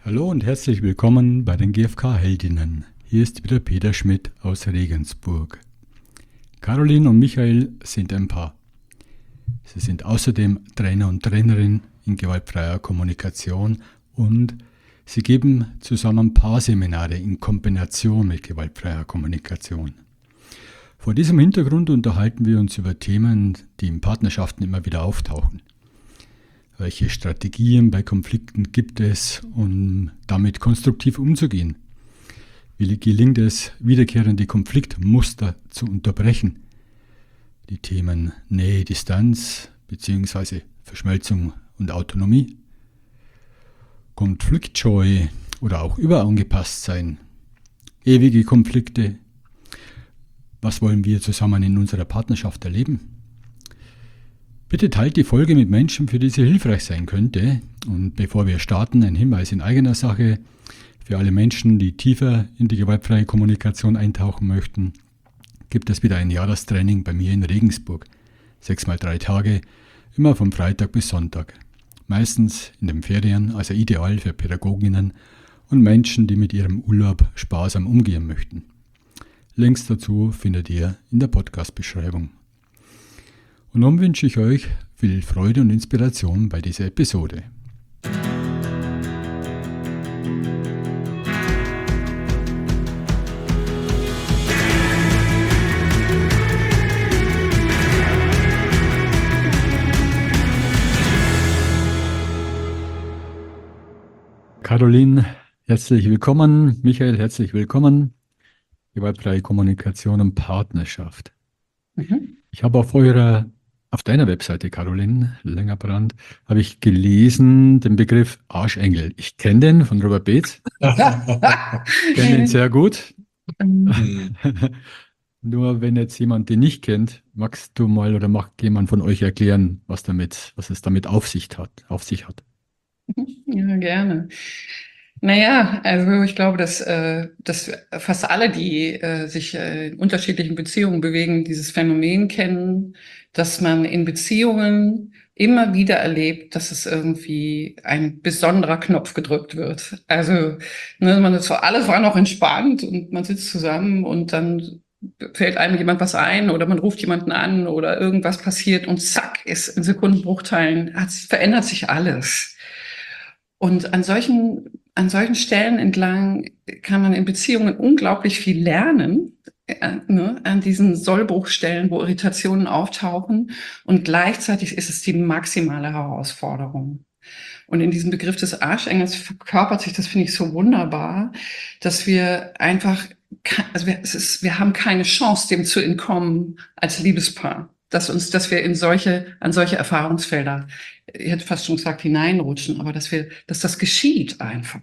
Hallo und herzlich willkommen bei den GfK-Heldinnen. Hier ist wieder Peter Schmidt aus Regensburg. Caroline und Michael sind ein Paar. Sie sind außerdem Trainer und Trainerin in gewaltfreier Kommunikation und sie geben zusammen Paarseminare in Kombination mit gewaltfreier Kommunikation. Vor diesem Hintergrund unterhalten wir uns über Themen, die in Partnerschaften immer wieder auftauchen. Welche Strategien bei Konflikten gibt es, um damit konstruktiv umzugehen? Wie gelingt es, wiederkehrende Konfliktmuster zu unterbrechen? Die Themen Nähe, Distanz bzw. Verschmelzung und Autonomie. Konfliktscheu oder auch überangepasst sein. Ewige Konflikte. Was wollen wir zusammen in unserer Partnerschaft erleben? Bitte teilt die Folge mit Menschen, für die sie hilfreich sein könnte. Und bevor wir starten, ein Hinweis in eigener Sache für alle Menschen, die tiefer in die gewaltfreie Kommunikation eintauchen möchten, gibt es wieder ein Jahrestraining bei mir in Regensburg. 6x3 Tage, immer von Freitag bis Sonntag. Meistens in den Ferien, also ideal für Pädagoginnen und Menschen, die mit ihrem Urlaub sparsam umgehen möchten. Links dazu findet ihr in der Podcast-Beschreibung. Und nun wünsche ich euch viel Freude und Inspiration bei dieser Episode. Caroline, herzlich willkommen. Michael, herzlich willkommen. Gewaltfreie Kommunikation und Partnerschaft. Ich habe auf deiner Webseite, Caroline Längerbrand, habe ich gelesen den Begriff Arschengel. Ich kenne den von Robert Beetz. Kenne den sehr gut. Nur wenn jetzt jemand den nicht kennt, magst du mal oder mag jemand von euch erklären, was es damit auf sich hat? Ja, gerne. Naja, also ich glaube, dass fast alle, die sich in unterschiedlichen Beziehungen bewegen, dieses Phänomen kennen, dass man in Beziehungen immer wieder erlebt, dass es irgendwie ein besonderer Knopf gedrückt wird. Also man ist so, alles war noch entspannt und man sitzt zusammen und dann fällt einem jemand was ein oder man ruft jemanden an oder irgendwas passiert und zack, ist in Sekundenbruchteilen, verändert sich alles. Und an solchen Stellen entlang kann man in Beziehungen unglaublich viel lernen, an diesen Sollbruchstellen, wo Irritationen auftauchen. Und gleichzeitig ist es die maximale Herausforderung. Und in diesem Begriff des Arschengels verkörpert sich, das finde ich so wunderbar, dass wir einfach, wir haben keine Chance, dem zu entkommen als Liebespaar. Dass wir an solche Erfahrungsfelder, ich hätte fast schon gesagt, hineinrutschen, aber dass das geschieht einfach.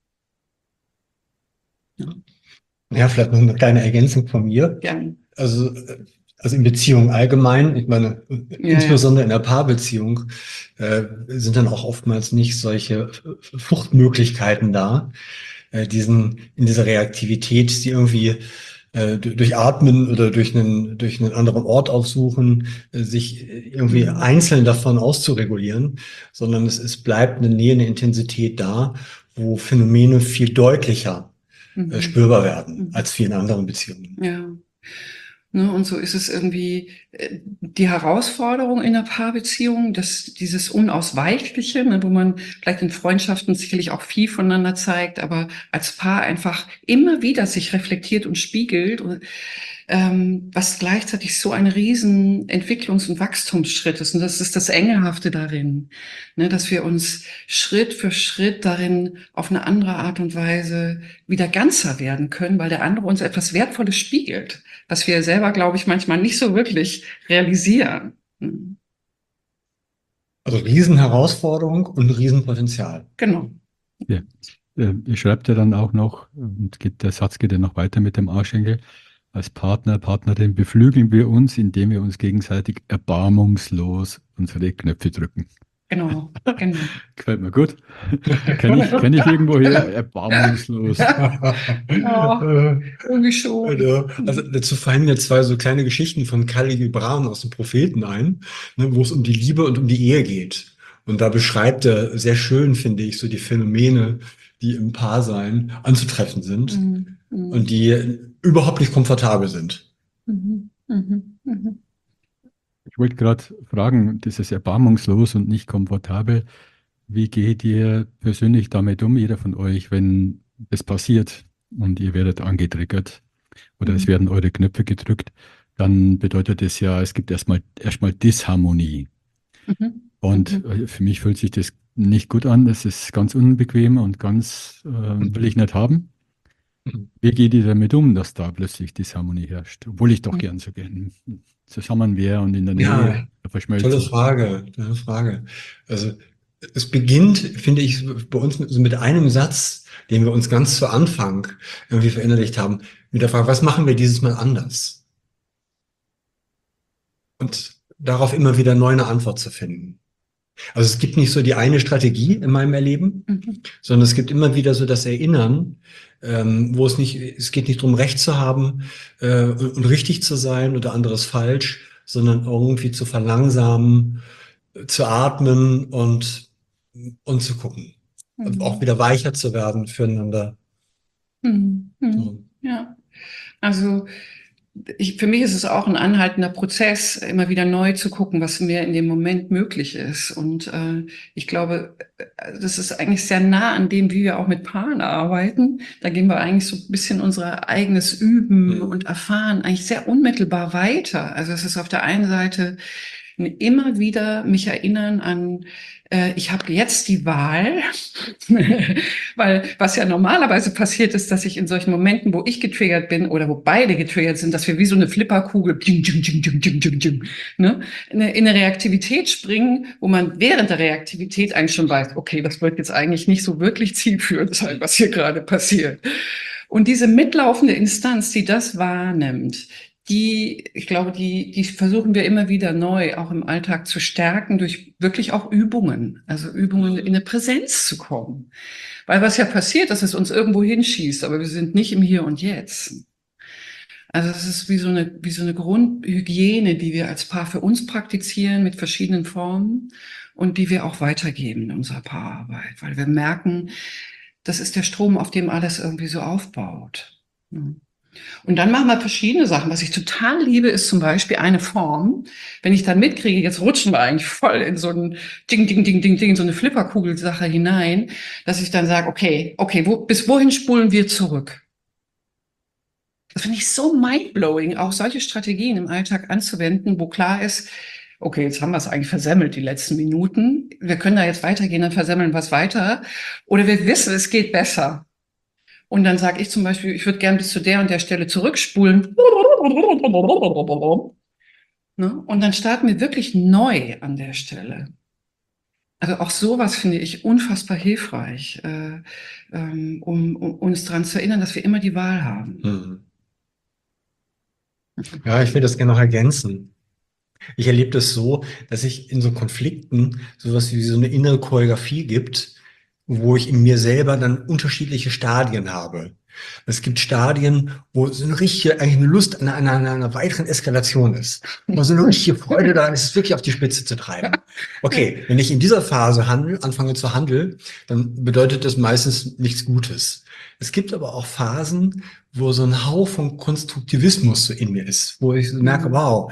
Ja, vielleicht noch eine kleine Ergänzung von mir. Gerne. Also in Beziehungen allgemein, ich meine, insbesondere in der Paarbeziehung, sind dann auch oftmals nicht solche Fluchtmöglichkeiten da, in dieser Reaktivität, die irgendwie durch Atmen oder durch einen anderen Ort aufsuchen, sich irgendwie einzeln davon auszuregulieren, sondern es bleibt eine Nähe, eine Intensität da, wo Phänomene viel deutlicher spürbar werden als vielen anderen Beziehungen. Ja. Und so ist es irgendwie die Herausforderung in einer Paarbeziehung, dass dieses Unausweichliche, wo man vielleicht in Freundschaften sicherlich auch viel voneinander zeigt, aber als Paar einfach immer wieder sich reflektiert und spiegelt, was gleichzeitig so ein riesen Entwicklungs- und Wachstumsschritt ist. Und das ist das Engelhafte darin, dass wir uns Schritt für Schritt darin auf eine andere Art und Weise wieder ganzer werden können, weil der andere uns etwas Wertvolles spiegelt, was wir selber, glaube ich, manchmal nicht so wirklich realisieren. Also Riesenherausforderung und Riesenpotenzial. Genau. Ja. Ihr schreibt ja dann auch noch, und der Satz geht ja noch weiter mit dem Arschengel, als Partner, Partnerin beflügeln wir uns, indem wir uns gegenseitig erbarmungslos unsere Knöpfe drücken. Genau. Gefällt mir gut. Kenn ich irgendwo her, erbarmungslos. Ja, irgendwie schon. Also dazu fallen mir zwei so kleine Geschichten von Khalil Gibran aus den Propheten ein, wo es um die Liebe und um die Ehe geht. Und da beschreibt er sehr schön, finde ich, so die Phänomene, die im Paarsein anzutreffen sind Mhm. und die überhaupt nicht komfortabel sind. Mhm. Mhm. Mhm. Ich wollte gerade fragen, das ist erbarmungslos und nicht komfortabel. Wie geht ihr persönlich damit um, jeder von euch, wenn das passiert und ihr werdet angetriggert oder es werden eure Knöpfe gedrückt? Dann bedeutet es ja, es gibt erstmal Disharmonie. Mhm. Und Mhm. für mich fühlt sich das nicht gut an. Das ist ganz unbequem und ganz will ich nicht haben. Wie geht ihr damit um, dass da plötzlich Disharmonie herrscht? Obwohl ich doch gern so gern zusammen wäre und in der Nähe Ja, tolle verschmelzen. Frage, tolle Frage. Also es beginnt, finde ich, bei uns so mit einem Satz, den wir uns ganz zu Anfang irgendwie verinnerlicht haben, mit der Frage, was machen wir dieses Mal anders? Und darauf immer wieder neu eine Antwort zu finden. Also es gibt nicht so die eine Strategie in meinem Erleben, Mhm. sondern es gibt immer wieder so das Erinnern, wo es geht nicht darum, Recht zu haben und richtig zu sein oder anderes falsch, sondern irgendwie zu verlangsamen, zu atmen und zu gucken. Und auch Mhm. wieder weicher zu werden füreinander. Mhm. Mhm. So. Ja, also für mich ist es auch ein anhaltender Prozess, immer wieder neu zu gucken, was mir in dem Moment möglich ist. Und ich glaube, das ist eigentlich sehr nah an dem, wie wir auch mit Paaren arbeiten. Da gehen wir eigentlich so ein bisschen unser eigenes Üben Hm. und Erfahren eigentlich sehr unmittelbar weiter. Also es ist auf der einen Seite immer wieder mich erinnern an, ich habe jetzt die Wahl, weil was ja normalerweise passiert ist, dass ich in solchen Momenten, wo ich getriggert bin oder wo beide getriggert sind, dass wir wie so eine Flipperkugel ne, in eine Reaktivität springen, wo man während der Reaktivität eigentlich schon weiß, okay, das wird jetzt eigentlich nicht so wirklich zielführend sein, was hier gerade passiert. Und diese mitlaufende Instanz, die das wahrnimmt, ich glaube, die versuchen wir immer wieder neu auch im Alltag zu stärken durch wirklich auch Übungen, also Übungen in eine Präsenz zu kommen. Weil was ja passiert, dass es uns irgendwo hinschießt, aber wir sind nicht im Hier und Jetzt. Also es ist wie so eine Grundhygiene, die wir als Paar für uns praktizieren mit verschiedenen Formen und die wir auch weitergeben in unserer Paararbeit, weil wir merken, das ist der Strom, auf dem alles irgendwie so aufbaut. Und dann machen wir verschiedene Sachen. Was ich total liebe, ist zum Beispiel eine Form. Wenn ich dann mitkriege, jetzt rutschen wir eigentlich voll in so ein Ding, Ding, Ding, Ding, Ding, so eine Flipperkugelsache hinein, dass ich dann sage, okay, bis wohin spulen wir zurück? Das finde ich so mindblowing, auch solche Strategien im Alltag anzuwenden, wo klar ist, okay, jetzt haben wir es eigentlich versemmelt, die letzten Minuten. Wir können da jetzt weitergehen, dann versemmeln wir es weiter. Oder wir wissen, es geht besser. Und dann sage ich zum Beispiel, ich würde gern bis zu der und der Stelle zurückspulen. Ne? Und dann starten wir wirklich neu an der Stelle. Also auch sowas finde ich unfassbar hilfreich, um uns daran zu erinnern, dass wir immer die Wahl haben. Hm. Ja, ich will das gerne noch ergänzen. Ich erlebe das so, dass ich in so Konflikten sowas wie so eine innere Choreografie gibt, wo ich in mir selber dann unterschiedliche Stadien habe. Es gibt Stadien, wo so eine richtige, eigentlich eine Lust an einer weiteren Eskalation ist. Wo so eine richtige Freude daran ist, es wirklich auf die Spitze zu treiben. Okay, wenn ich in dieser Phase anfange zu handeln, dann bedeutet das meistens nichts Gutes. Es gibt aber auch Phasen, wo so ein Hauch von Konstruktivismus so in mir ist, wo ich so merke, wow,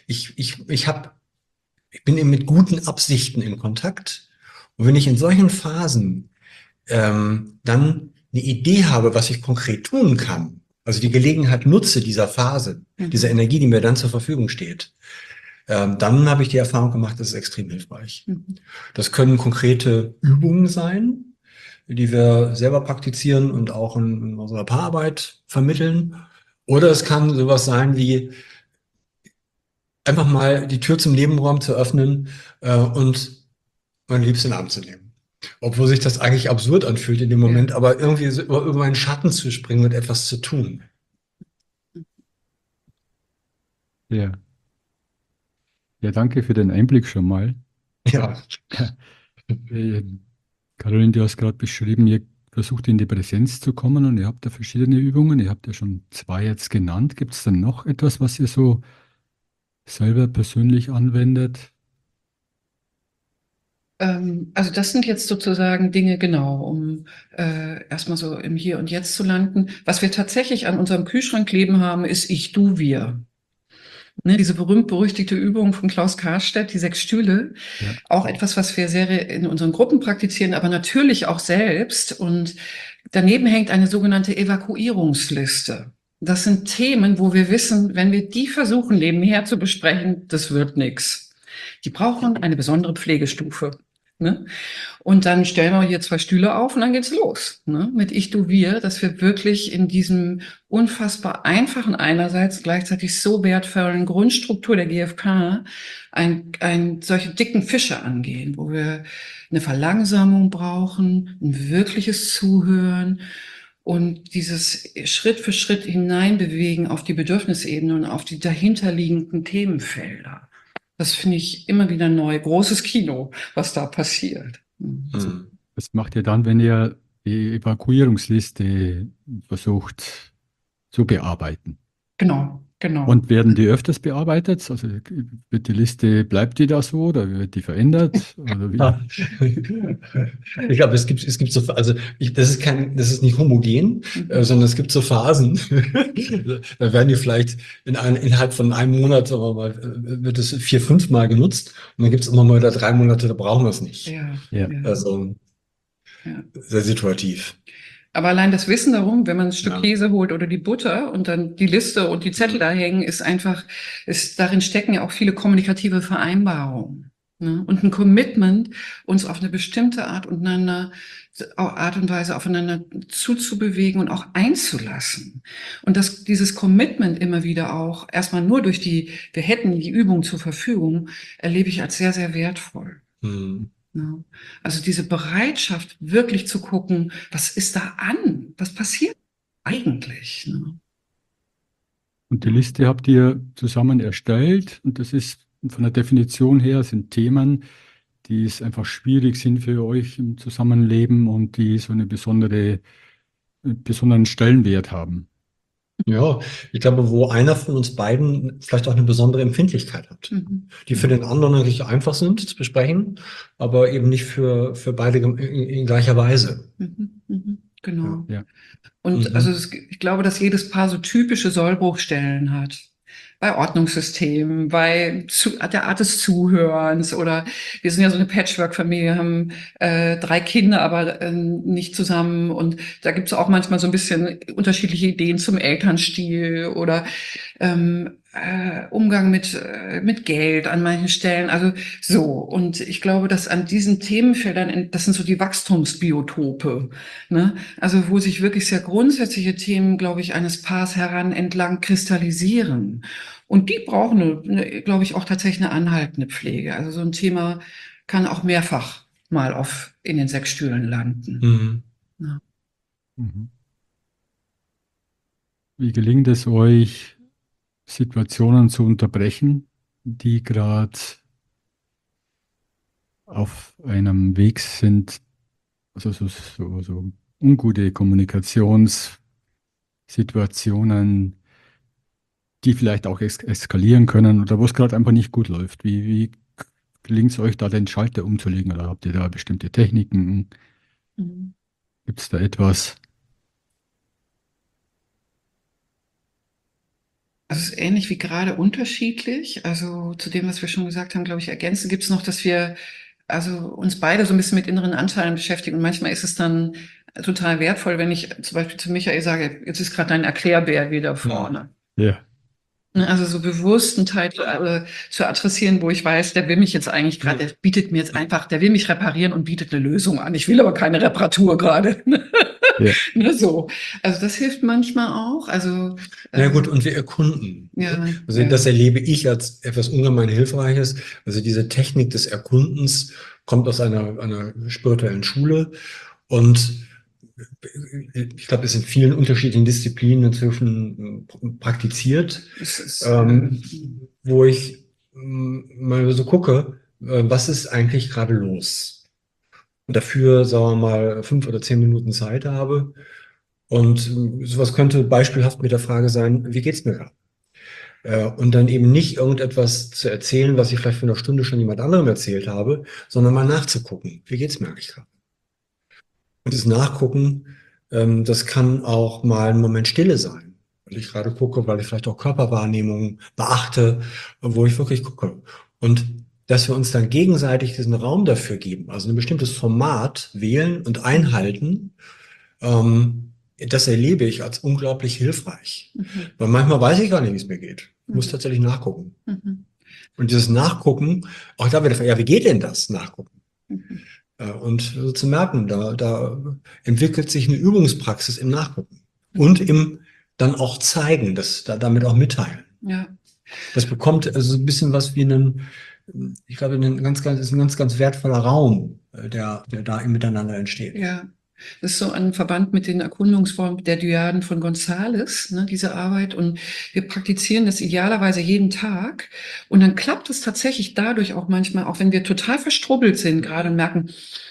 ich bin eben mit guten Absichten in Kontakt. Und wenn ich in solchen Phasen dann eine Idee habe, was ich konkret tun kann, also die Gelegenheit nutze dieser Phase, dieser Energie, die mir dann zur Verfügung steht, dann habe ich die Erfahrung gemacht, das ist extrem hilfreich. Das können konkrete Übungen sein, die wir selber praktizieren und auch in unserer Paararbeit vermitteln. Oder es kann sowas sein wie einfach mal die Tür zum Nebenraum zu öffnen und meinen Liebsten in den Arm zu nehmen. Obwohl sich das eigentlich absurd anfühlt in dem Moment, aber irgendwie so über meinen Schatten zu springen und etwas zu tun. Ja. Ja, danke für den Einblick schon mal. Ja. Äh, Caroline, du hast gerade beschrieben, ihr versucht in die Präsenz zu kommen und ihr habt da verschiedene Übungen. Ihr habt ja schon zwei jetzt genannt. Gibt es dann noch etwas, was ihr so selber persönlich anwendet? Also das sind jetzt sozusagen Dinge, genau, um erstmal so im Hier und Jetzt zu landen. Was wir tatsächlich an unserem Kühlschrank kleben haben, ist Ich, Du, Wir. Ne, diese berühmt-berüchtigte Übung von Klaus Karstedt, die 6 Stühle, Ja. auch etwas, was wir sehr in unseren Gruppen praktizieren, aber natürlich auch selbst. Und daneben hängt eine sogenannte Evakuierungsliste. Das sind Themen, wo wir wissen, wenn wir die versuchen, nebenher zu besprechen, das wird nichts. Die brauchen eine besondere Pflegestufe. Ne? Und dann stellen wir hier 2 Stühle auf und dann geht's los. Ne? Mit Ich, Du, Wir, dass wir wirklich in diesem unfassbar einfachen, einerseits gleichzeitig so wertvollen Grundstruktur der GfK solche dicken Fische angehen, wo wir eine Verlangsamung brauchen, ein wirkliches Zuhören und dieses Schritt für Schritt hineinbewegen auf die Bedürfnisebene und auf die dahinterliegenden Themenfelder. Das finde ich immer wieder neu. Großes Kino, was da passiert. Was macht ihr dann, wenn ihr die Evakuierungsliste versucht zu bearbeiten? Genau. Und werden die öfters bearbeitet? Also wird die Liste, bleibt die da so oder wird die verändert? Oder wie? Ja. Ich glaube, es gibt so, also das ist nicht homogen, sondern es gibt so Phasen. Da werden die vielleicht innerhalb von einem Monat, sagen wir mal, wird es 4, 5 Mal genutzt und dann gibt es immer mal wieder 3 Monate, da brauchen wir es nicht. Ja. Also sehr situativ. Aber allein das Wissen darum, wenn man ein Stück Käse holt oder die Butter und dann die Liste und die Zettel da hängen, darin stecken ja auch viele kommunikative Vereinbarungen. Ne? Und ein Commitment, uns auf eine bestimmte Art und Weise aufeinander zuzubewegen und auch einzulassen. Und dieses Commitment immer wieder auch erstmal nur wir hätten die Übung zur Verfügung, erlebe ich als sehr, sehr wertvoll. Ja. Also diese Bereitschaft, wirklich zu gucken, was ist da an? Was passiert eigentlich? Ne? Und die Liste habt ihr zusammen erstellt und das ist von der Definition her sind Themen, die es einfach schwierig sind für euch im Zusammenleben und die so einen besonderen Stellenwert haben. Ja, ich glaube, wo einer von uns beiden vielleicht auch eine besondere Empfindlichkeit hat, die für den anderen natürlich einfach sind zu besprechen, aber eben nicht für beide in gleicher Weise. Genau. Ja. Und also ich glaube, dass jedes Paar so typische Sollbruchstellen hat. Bei Ordnungssystemen, bei der Art des Zuhörens oder wir sind ja so eine Patchwork-Familie, haben 3 Kinder, aber nicht zusammen und da gibt's auch manchmal so ein bisschen unterschiedliche Ideen zum Elternstil oder Umgang mit Geld an manchen Stellen, also so. Und ich glaube, dass an diesen Themenfeldern, das sind so die Wachstumsbiotope, ne? Also wo sich wirklich sehr grundsätzliche Themen, glaube ich, eines Paars entlang kristallisieren. Und die brauchen, glaube ich, auch tatsächlich eine anhaltende Pflege. Also so ein Thema kann auch mehrfach mal in den 6 Stühlen landen. Ja. Wie gelingt es euch, Situationen zu unterbrechen, die gerade auf einem Weg sind, also so ungute Kommunikationssituationen, die vielleicht auch eskalieren können oder wo es gerade einfach nicht gut läuft. Wie gelingt es euch, da den Schalter umzulegen oder habt ihr da bestimmte Techniken? Gibt es da etwas? Also es ist ähnlich wie gerade unterschiedlich. Also zu dem, was wir schon gesagt haben, glaube ich, ergänzen gibt es noch, dass wir uns beide so ein bisschen mit inneren Anteilen beschäftigen. Und manchmal ist es dann total wertvoll, wenn ich zum Beispiel zu Michael sage, jetzt ist gerade dein Erklärbär wieder vorne. Ja. Also so bewusst einen Teil zu adressieren, wo ich weiß, der will mich jetzt eigentlich gerade, der bietet mir jetzt einfach, der will mich reparieren und bietet eine Lösung an. Ich will aber keine Reparatur gerade. Ja. Ne, so. Also das hilft manchmal auch. Also ja gut, und wir erkunden. Das erlebe ich als etwas ungemein Hilfreiches. Also diese Technik des Erkundens kommt aus einer spirituellen Schule und ich glaube, es in vielen unterschiedlichen Disziplinen inzwischen praktiziert, wo ich mal so gucke, was ist eigentlich gerade los? Und dafür, sagen wir mal, 5 oder 10 Minuten Zeit habe. Und sowas könnte beispielhaft mit der Frage sein, wie geht's mir gerade? Und dann eben nicht irgendetwas zu erzählen, was ich vielleicht für eine Stunde schon jemand anderem erzählt habe, sondern mal nachzugucken. Wie geht's mir eigentlich gerade? Und das Nachgucken, das kann auch mal ein Moment Stille sein. Weil ich gerade gucke, weil ich vielleicht auch Körperwahrnehmung beachte, wo ich wirklich gucke. Und dass wir uns dann gegenseitig diesen Raum dafür geben, also ein bestimmtes Format wählen und einhalten, das erlebe ich als unglaublich hilfreich. Weil manchmal weiß ich gar nicht, wie es mir geht. Ich muss tatsächlich nachgucken. Und dieses Nachgucken, auch da wieder, ja, wie geht denn das Nachgucken? Und so zu merken, da entwickelt sich eine Übungspraxis im Nachgucken und im dann auch zeigen, damit auch mitteilen. Ja. Das bekommt also ein bisschen was wie ich glaube, ist ein ganz wertvoller Raum, der da im Miteinander entsteht. Ja. Das ist so ein Verband mit den Erkundungsformen der Dyaden von González, ne, diese Arbeit. Und wir praktizieren das idealerweise jeden Tag. Und dann klappt es tatsächlich dadurch auch manchmal, auch wenn wir total verstrubbelt sind gerade und merken,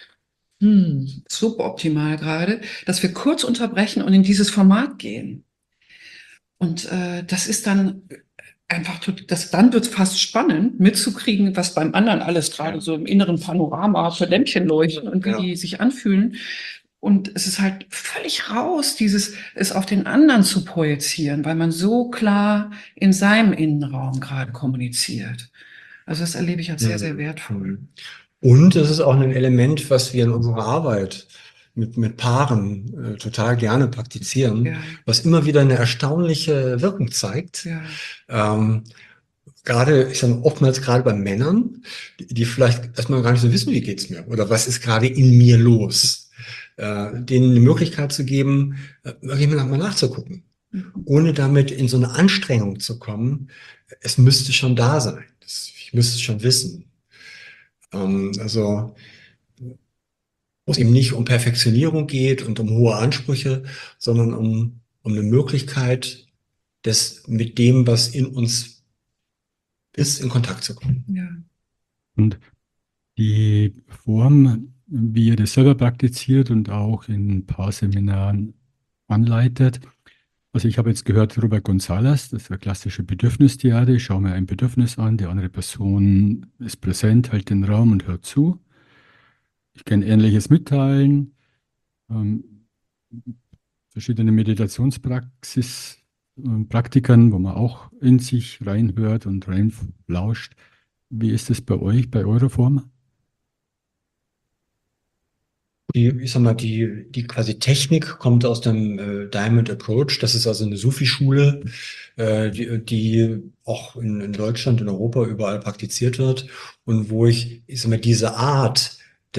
suboptimal gerade, dass wir kurz unterbrechen und in dieses Format gehen. Und das ist dann einfach, dann wird es fast spannend, mitzukriegen, was beim anderen alles gerade so im inneren Panorama für Lämpchen leuchten und wie die sich anfühlen. Und es ist halt völlig raus, es auf den anderen zu projizieren, weil man so klar in seinem Innenraum gerade kommuniziert. Also das erlebe ich als sehr, sehr wertvoll. Und es ist auch ein Element, was wir in unserer Arbeit mit Paaren total gerne praktizieren, was immer wieder eine erstaunliche Wirkung zeigt. Gerade, ich sage oftmals gerade bei Männern, die vielleicht erstmal gar nicht so wissen, wie geht's mir oder was ist gerade in mir los. Denen eine Möglichkeit zu geben, wirklich mal nachzugucken, ohne damit in so eine Anstrengung zu kommen. Es müsste schon da sein. Ich müsste es schon wissen. Also, wo es eben nicht um Perfektionierung geht und um hohe Ansprüche, sondern um eine Möglichkeit, mit dem, was in uns ist, in Kontakt zu kommen. Ja. Und die Form, wie ihr das selber praktiziert und auch in ein paar Seminaren anleitet. Also ich habe jetzt gehört, Robert González, das ist eine klassische Bedürfnisdiade. Ich schaue mir ein Bedürfnis an, die andere Person ist präsent, hält den Raum und hört zu. Ich kenne ähnliches Mitteilen, verschiedene Meditationspraxis, Praktikern, wo man auch in sich reinhört und reinlauscht. Wie ist es bei euch, bei eurer Form? Ich sag mal, die quasi Technik kommt aus dem Diamond Approach. Das ist also eine Sufi-Schule, die auch in Deutschland, in Europa überall praktiziert wird und wo ich sag mal, diese Art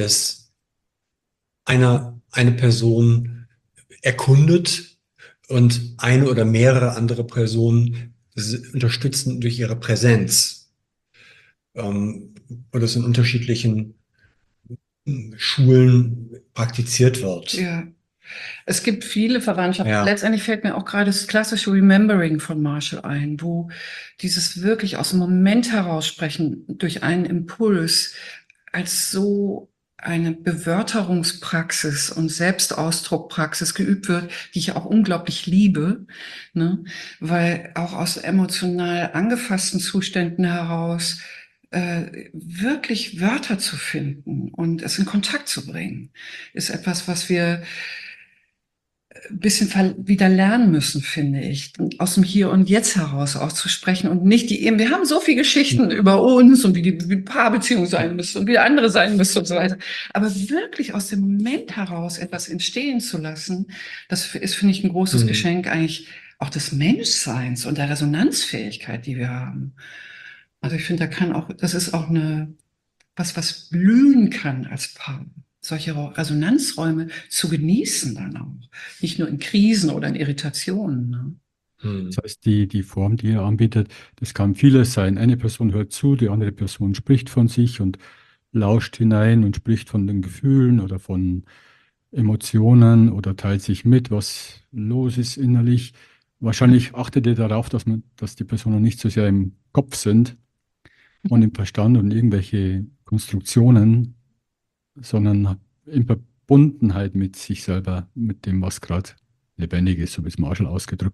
eine Person erkundet und eine oder mehrere andere Personen unterstützen durch ihre Präsenz. Und das in unterschiedlichen Schulen praktiziert wird. Ja. Es gibt viele Verwandtschaften. Ja. Letztendlich fällt mir auch gerade das klassische Remembering von Marshall ein, wo dieses wirklich aus dem Moment heraus sprechen durch einen Impuls als so eine Bewörterungspraxis und Selbstausdruckpraxis geübt wird, die ich auch unglaublich liebe, ne? Weil auch aus emotional angefassten Zuständen heraus wirklich Wörter zu finden und es in Kontakt zu bringen, ist etwas, was wir ein bisschen wieder lernen müssen, finde ich, aus dem Hier und Jetzt heraus auszusprechen und nicht wir haben so viele Geschichten über uns und wie die Paarbeziehung sein müsste und wie die andere sein müsste und so weiter. Aber wirklich aus dem Moment heraus etwas entstehen zu lassen, das ist, finde ich, ein großes Geschenk eigentlich auch des Menschseins und der Resonanzfähigkeit, die wir haben. Also ich finde, das ist auch was blühen kann als Paar. Solche Resonanzräume zu genießen dann auch. Nicht nur in Krisen oder in Irritationen. Ne? Das heißt, die Form, die ihr anbietet, das kann vieles sein. Eine Person hört zu, die andere Person spricht von sich und lauscht hinein und spricht von den Gefühlen oder von Emotionen oder teilt sich mit, was los ist innerlich. Wahrscheinlich achtet ihr darauf, dass die Personen nicht so sehr im Kopf sind und im Verstand und irgendwelche Konstruktionen, sondern in Verbundenheit mit sich selber, mit dem, was gerade lebendig ist, so wie es Marshall ausgedrückt hat.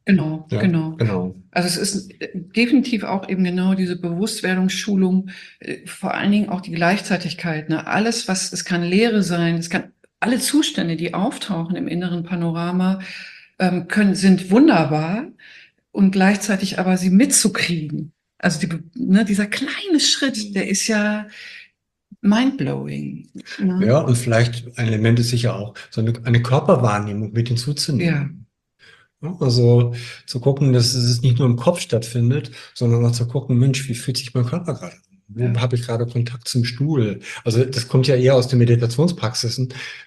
Genau, Ja, genau. genau. Also es ist definitiv auch eben genau diese Bewusstwerdungsschulung, vor allen Dingen auch die Gleichzeitigkeit, ne? Alles, es kann Leere sein, es kann alle Zustände, die auftauchen im inneren Panorama, sind wunderbar und gleichzeitig aber sie mitzukriegen. Also dieser kleine Schritt, der ist ja mindblowing. Ne? Ja, und vielleicht ein Element ist sicher auch, so eine Körperwahrnehmung mit Ja, hinzuzunehmen. Ja, also zu gucken, dass es nicht nur im Kopf stattfindet, sondern auch zu gucken, Mensch, wie fühlt sich mein Körper gerade an? Wo ja. habe ich gerade Kontakt zum Stuhl? Also das kommt ja eher aus den Meditationspraxisen.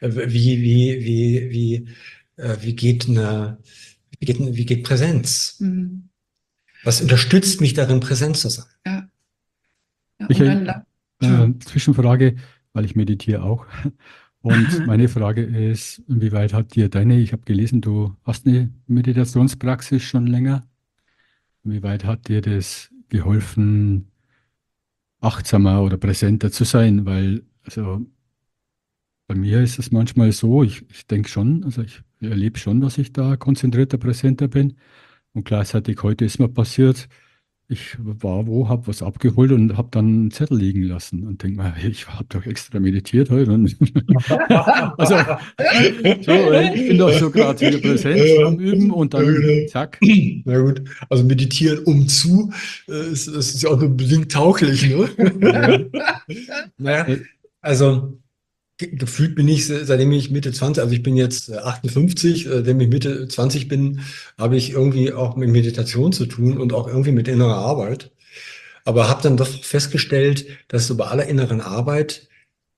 Wie geht Präsenz? Mhm. Was unterstützt mich darin, präsent zu sein? Ja, ja. Und Michael, dann, Entschuldigung. Zwischenfrage, weil ich meditiere auch. Und meine Frage ist, inwieweit hat dir ich habe gelesen, du hast eine Meditationspraxis schon länger. Inwieweit hat dir das geholfen, achtsamer oder präsenter zu sein? Weil, also bei mir ist es manchmal so, ich denke schon, also ich erlebe schon, dass ich da konzentrierter, präsenter bin. Und gleichzeitig heute ist mir passiert, ich war wo, habe was abgeholt und habe dann einen Zettel liegen lassen und denke mir, hey, ich habe doch extra meditiert heute. Und also, so, ich bin doch so gerade hier präsent am Üben und dann zack. Na gut, also meditieren ist ja auch nur bedingt tauglich, ne? Naja, Äh, also gefühlt bin ich, seitdem ich Mitte 20, also ich bin jetzt 58, seitdem ich Mitte 20 bin, habe ich irgendwie auch mit Meditation zu tun und auch irgendwie mit innerer Arbeit. Aber habe dann doch festgestellt, dass so bei aller inneren Arbeit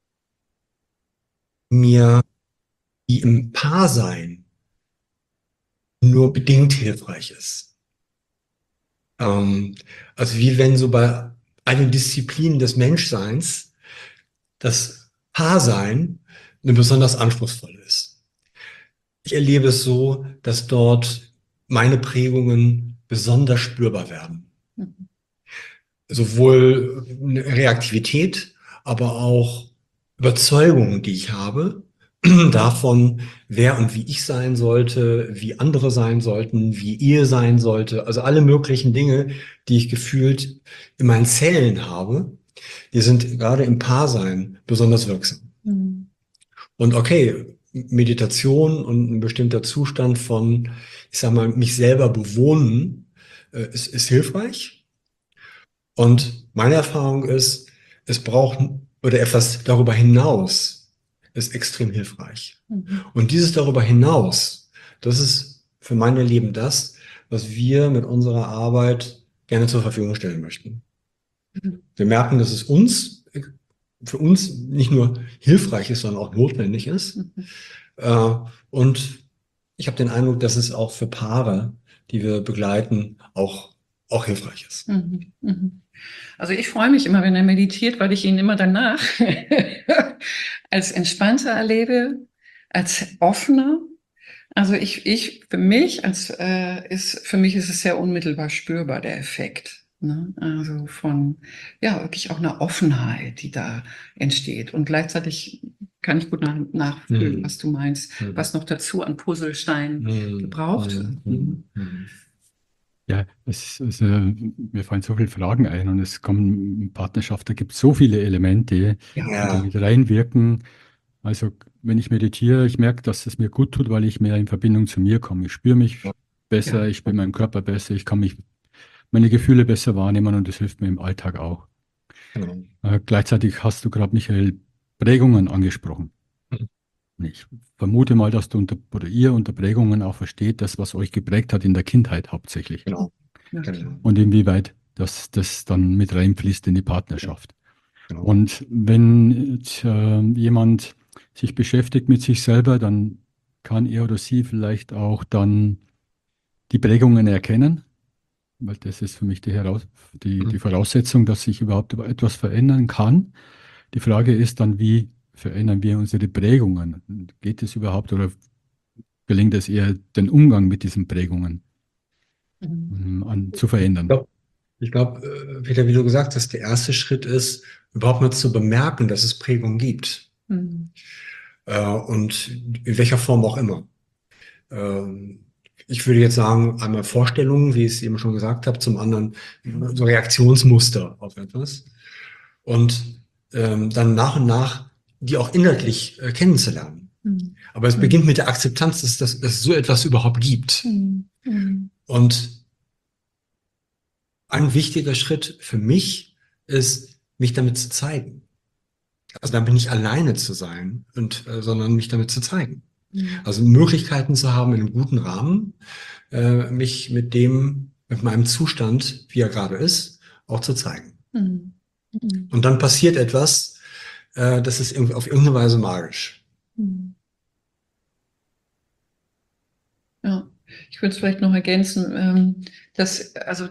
mir die im Paarsein nur bedingt hilfreich ist. Ähm, also wie wenn so bei allen Disziplinen des Menschseins das Paarsein eine besonders anspruchsvoll ist. Ich erlebe es so, dass dort meine Prägungen besonders spürbar werden. Mhm. Sowohl eine Reaktivität, aber auch Überzeugungen, die ich habe, davon, wer und wie ich sein sollte, wie andere sein sollten, wie ihr sein sollte. Also alle möglichen Dinge, die ich gefühlt in meinen Zellen habe, die sind gerade im Paarsein besonders wirksam. Mhm. Und okay, Meditation und ein bestimmter Zustand von, ich sag mal, mich selber bewohnen, ist hilfreich. Und meine Erfahrung ist, es braucht oder etwas darüber hinaus ist extrem hilfreich. Mhm. Und dieses darüber hinaus, das ist für mein Leben das, was wir mit unserer Arbeit gerne zur Verfügung stellen möchten. Mhm. Wir merken, dass es für uns nicht nur hilfreich ist, sondern auch notwendig ist. Mhm. Und ich habe den Eindruck, dass es auch für Paare, die wir begleiten, auch hilfreich ist. Mhm. Mhm. Also ich freue mich immer, wenn er meditiert, weil ich ihn immer danach als entspannter erlebe, als offener. Also für mich ist es sehr unmittelbar spürbar, der Effekt. Ne? Also ja, wirklich auch eine Offenheit, die da entsteht. Und gleichzeitig kann ich gut nachfühlen, was du meinst, was noch dazu an Puzzlesteinen gebraucht wird. Ja, mir fallen so viele Fragen ein und es kommen in Partnerschaft, da gibt es so viele Elemente, die mit reinwirken. Also wenn ich meditiere, ich merke, dass es mir gut tut, weil ich mehr in Verbindung zu mir komme. Ich spüre mich besser, Ja. ich spüre meinen Körper besser, ich kann meine Gefühle besser wahrnehmen und das hilft mir im Alltag auch. Genau. Gleichzeitig hast du gerade, Michael, Prägungen angesprochen. Ich vermute mal, dass oder ihr unter Prägungen auch versteht, das, was euch geprägt hat in der Kindheit hauptsächlich. Genau. Ja, Genau. Und inwieweit das dann mit reinfließt in die Partnerschaft. Genau. Und wenn jetzt, jemand sich beschäftigt mit sich selber, dann kann er oder sie vielleicht auch dann die Prägungen erkennen, weil das ist für mich die Voraussetzung, dass sich überhaupt etwas verändern kann. Die Frage ist dann, wie verändern wir unsere Prägungen? Geht es überhaupt oder gelingt es eher, den Umgang mit diesen Prägungen zu verändern? Ich glaube, Peter, wie du gesagt hast, der erste Schritt ist, überhaupt mal zu bemerken, dass es Prägung gibt. Mhm. Und in welcher Form auch immer. ich würde jetzt sagen, einmal Vorstellungen, wie ich es eben schon gesagt habe, zum anderen so Reaktionsmuster auf etwas. Und dann nach und nach die auch inhaltlich kennenzulernen. Aber es beginnt mit der Akzeptanz, dass es so etwas überhaupt gibt. Und ein wichtiger Schritt für mich ist, mich damit zu zeigen. Also damit nicht alleine zu sein, sondern mich damit zu zeigen. Also Möglichkeiten zu haben, in einem guten Rahmen, mich mit meinem Zustand, wie er gerade ist, auch zu zeigen. Und dann passiert etwas, das ist auf irgendeine Weise magisch. Ja, ich würde es vielleicht noch ergänzen, also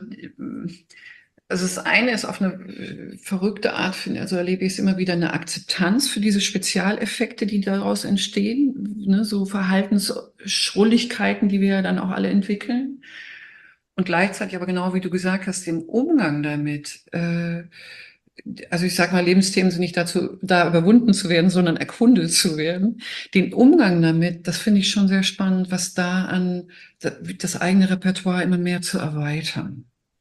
das eine ist auf eine verrückte Art, also erlebe ich es immer wieder, eine Akzeptanz für diese Spezialeffekte, die daraus entstehen, ne, so Verhaltensschrulligkeiten, die wir ja dann auch alle entwickeln. Und gleichzeitig aber genau wie du gesagt hast, den Umgang damit, also ich sag mal, Lebensthemen sind nicht dazu da, überwunden zu werden, sondern erkundet zu werden. Den Umgang damit, das finde ich schon sehr spannend, was da das eigene Repertoire immer mehr zu erweitern.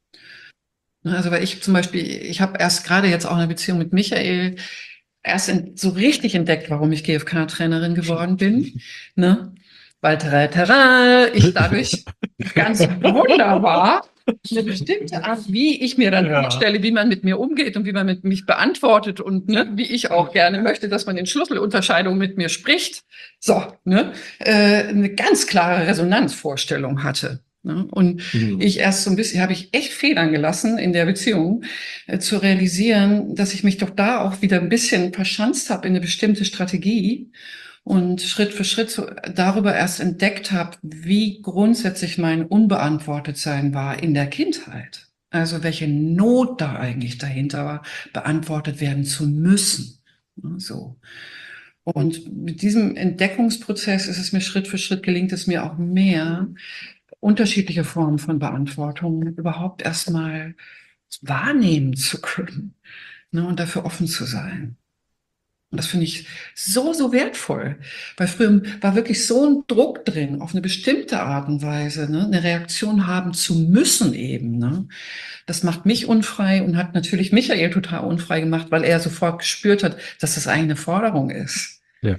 Also weil ich zum Beispiel, ich habe erst gerade jetzt auch eine Beziehung mit Michael so richtig entdeckt, warum ich GFK-Trainerin geworden bin. Ne? Weil ich dadurch ganz wunderbar eine bestimmte Art, wie ich mir dann vorstelle, wie man mit mir umgeht und wie man mit mich beantwortet und ne, wie ich auch gerne möchte, dass man in Schlüsselunterscheidungen mit mir spricht. So, ne, eine ganz klare Resonanzvorstellung hatte. Ne? Und ich erst so ein bisschen, habe ich echt Federn gelassen in der Beziehung, zu realisieren, dass ich mich doch da auch wieder ein bisschen verschanzt habe in eine bestimmte Strategie und Schritt für Schritt so darüber erst entdeckt habe, wie grundsätzlich mein Unbeantwortetsein war in der Kindheit. Also welche Not da eigentlich dahinter war, beantwortet werden zu müssen. So. Und mit diesem Entdeckungsprozess ist es mir Schritt für Schritt gelingt es mir auch mehr, unterschiedliche Formen von Beantwortung überhaupt erstmal wahrnehmen zu können, ne, und dafür offen zu sein. Und das finde ich so wertvoll, weil früher war wirklich so ein Druck drin, auf eine bestimmte Art und Weise, ne, eine Reaktion haben zu müssen eben. Ne. Das macht mich unfrei und hat natürlich Michael total unfrei gemacht, weil er sofort gespürt hat, dass das eigentlich eine Forderung ist. Ja.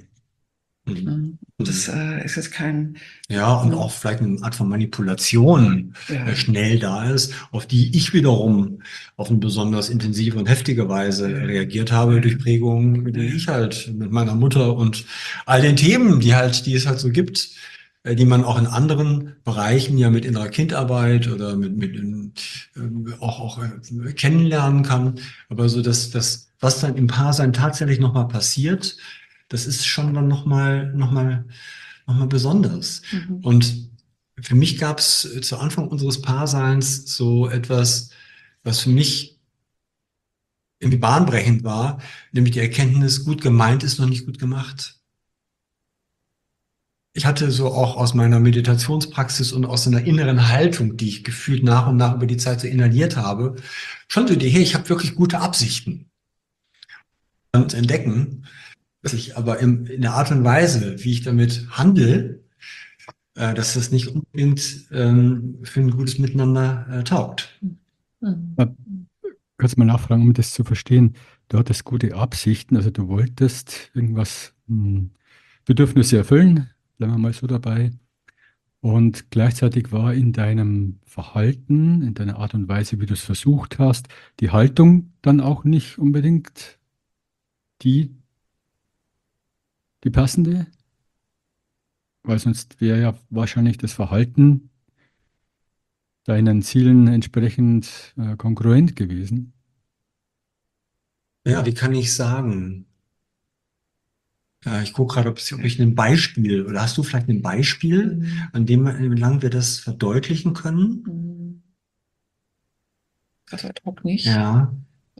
Das ist jetzt kein... Ja, und auch vielleicht eine Art von Manipulation schnell da ist, auf die ich wiederum auf eine besonders intensive und heftige Weise reagiert habe durch Prägungen, die ich halt mit meiner Mutter und all den Themen, die es halt so gibt, die man auch in anderen Bereichen ja mit innerer Kindarbeit oder auch kennenlernen kann. Aber so das, was dann im Paarsein tatsächlich nochmal passiert, das ist schon dann nochmal besonders. Und für mich gab es zu Anfang unseres Paarseins so etwas, was für mich irgendwie bahnbrechend war, nämlich die Erkenntnis, gut gemeint ist noch nicht gut gemacht. Ich hatte so auch aus meiner Meditationspraxis und aus einer inneren Haltung, die ich gefühlt nach und nach über die Zeit so inhaliert habe, schon so die, hey, ich habe wirklich gute Absichten. Und entdecken, dass ich aber in der Art und Weise, wie ich damit handle, dass das nicht unbedingt für ein gutes Miteinander taugt. Kannst du mal nachfragen, um das zu verstehen? Du hattest gute Absichten, also du wolltest irgendwas, Bedürfnisse erfüllen, bleiben wir mal so dabei. Und gleichzeitig war in deinem Verhalten, in deiner Art und Weise, wie du es versucht hast, die Haltung dann auch nicht unbedingt die passende, weil sonst wäre ja wahrscheinlich das Verhalten deinen Zielen entsprechend kongruent gewesen. Ja, wie kann ich sagen? Ich gucke gerade, ob ich ein Beispiel, oder hast du vielleicht ein Beispiel, an dem lang wir das verdeutlichen können? Das ad hoc nicht. Ja.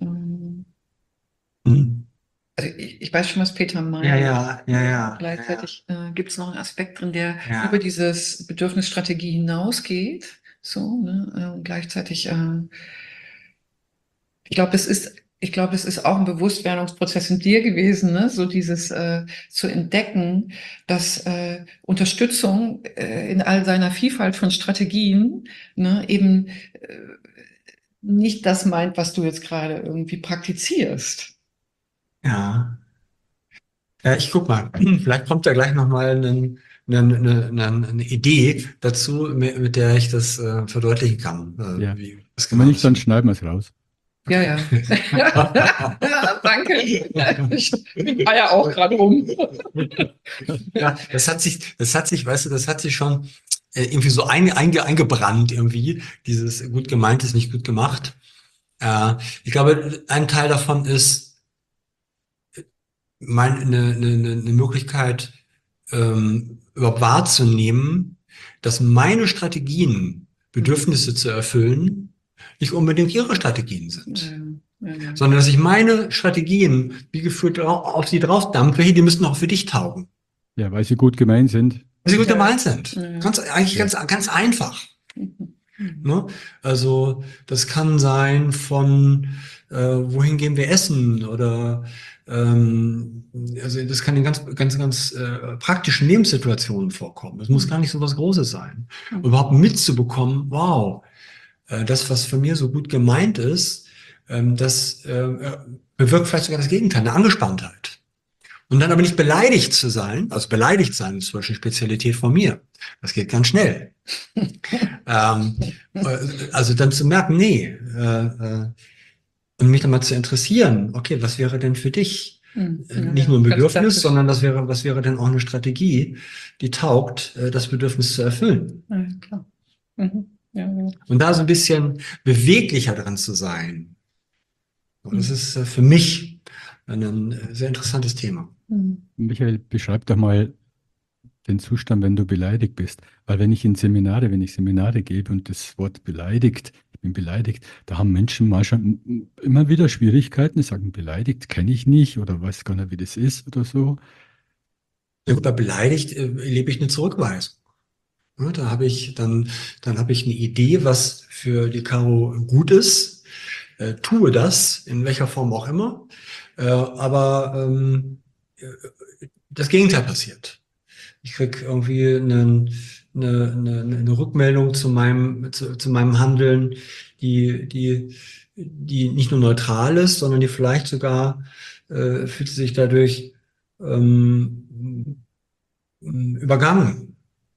Also ich weiß schon, was Peter meint. Ja. Gleichzeitig gibt es noch einen Aspekt drin, der über dieses Bedürfnisstrategie hinausgeht. So, ne? Und gleichzeitig, ich glaube, es ist ich glaube, es ist auch ein Bewusstwerdungsprozess in dir gewesen, ne? So dieses zu entdecken, dass Unterstützung in all seiner Vielfalt von Strategien, ne, eben nicht das meint, was du jetzt gerade irgendwie praktizierst. Ja. Ja, ich guck mal, vielleicht kommt da gleich nochmal eine Idee dazu, mit der ich das verdeutlichen kann, Ja. wie das Wenn wir genau nicht, dann ist. schneiden wir es raus. Ja, ja. Danke. Ich war ja auch gerade rum. Ja, das hat sich, weißt du, das hat sich schon irgendwie so eingebrannt irgendwie, dieses gut gemeint ist nicht gut gemacht. Ich glaube, ein Teil davon ist eine Möglichkeit, überhaupt wahrzunehmen, dass meine Strategien, Bedürfnisse zu erfüllen, nicht unbedingt ihre Strategien sind. Ja. Sondern dass ich meine Strategien, wie geführt, auf sie draufdampfe, hey, die müssen auch für dich taugen. Ja, weil sie gut gemeint sind. Weil sie gut gemeint sind. Ja. Ganz einfach. Mhm. Ne? Also das kann sein von wohin gehen wir essen oder also das kann in ganz praktischen Lebenssituationen vorkommen. Es muss gar nicht so was Großes sein. Überhaupt mitzubekommen, wow, das, was von mir so gut gemeint ist, das bewirkt vielleicht sogar das Gegenteil, eine Angespanntheit. Und dann aber nicht beleidigt zu sein, also beleidigt sein ist zum Beispiel Spezialität von mir. Das geht ganz schnell. Also dann zu merken, nee, und mich dann mal zu interessieren, okay, was wäre denn für dich nicht nur ein Bedürfnis, sondern was wäre denn auch eine Strategie, die taugt, das Bedürfnis zu erfüllen. Ja, klar. Mhm. Ja. Und da so ein bisschen beweglicher dran zu sein. Und das ist für mich ein sehr interessantes Thema. Michael, beschreib doch mal den Zustand, wenn du beleidigt bist. Weil wenn ich Seminare gebe und das Wort beleidigt, ich bin beleidigt, da haben Menschen mal schon immer wieder Schwierigkeiten. Sie sagen, beleidigt kenne ich nicht oder weiß gar nicht, wie das ist oder so. Ja, gut, bei beleidigt erlebe ich eine Zurückweisung. Ja, da habe ich dann habe ich eine Idee, was für die Caro gut ist, tue das, in welcher Form auch immer, aber das Gegenteil passiert. Ich krieg irgendwie eine Rückmeldung zu meinem Handeln, die nicht nur neutral ist, sondern die vielleicht sogar fühlt sich dadurch übergangen.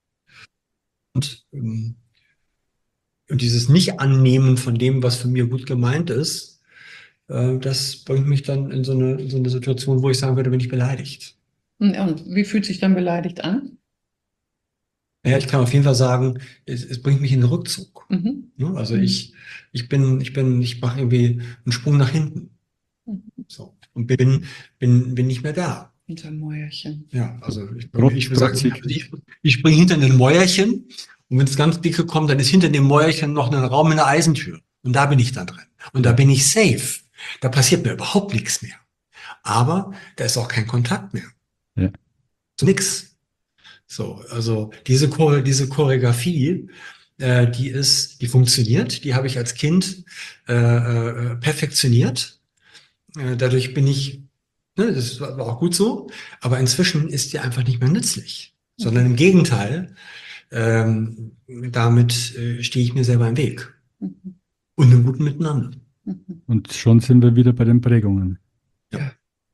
Und dieses Nicht-Annehmen von dem, was von mir gut gemeint ist, das bringt mich dann in so eine Situation, wo ich sagen würde, bin ich beleidigt. Und wie fühlt sich dann beleidigt an? Ja, ich kann auf jeden Fall sagen, es bringt mich in den Rückzug. Mhm. Ja, also ich mache irgendwie einen Sprung nach hinten. So. Und bin nicht mehr da. Hinter Mäuerchen. Ja, also ich springe hinter ein Mäuerchen und wenn es ganz dicke kommt, dann ist hinter dem Mäuerchen noch ein Raum in der Eisentür. Und da bin ich dann drin. Und da bin ich safe. Da passiert mir überhaupt nichts mehr. Aber da ist auch kein Kontakt mehr. Ja. Zu nix. So, also diese Choreografie, die funktioniert, die habe ich als Kind perfektioniert. Dadurch bin ich, das war auch gut so, aber inzwischen ist die einfach nicht mehr nützlich, sondern im Gegenteil, damit stehe ich mir selber im Weg. Und im guten Miteinander. Und schon sind wir wieder bei den Prägungen. Ja.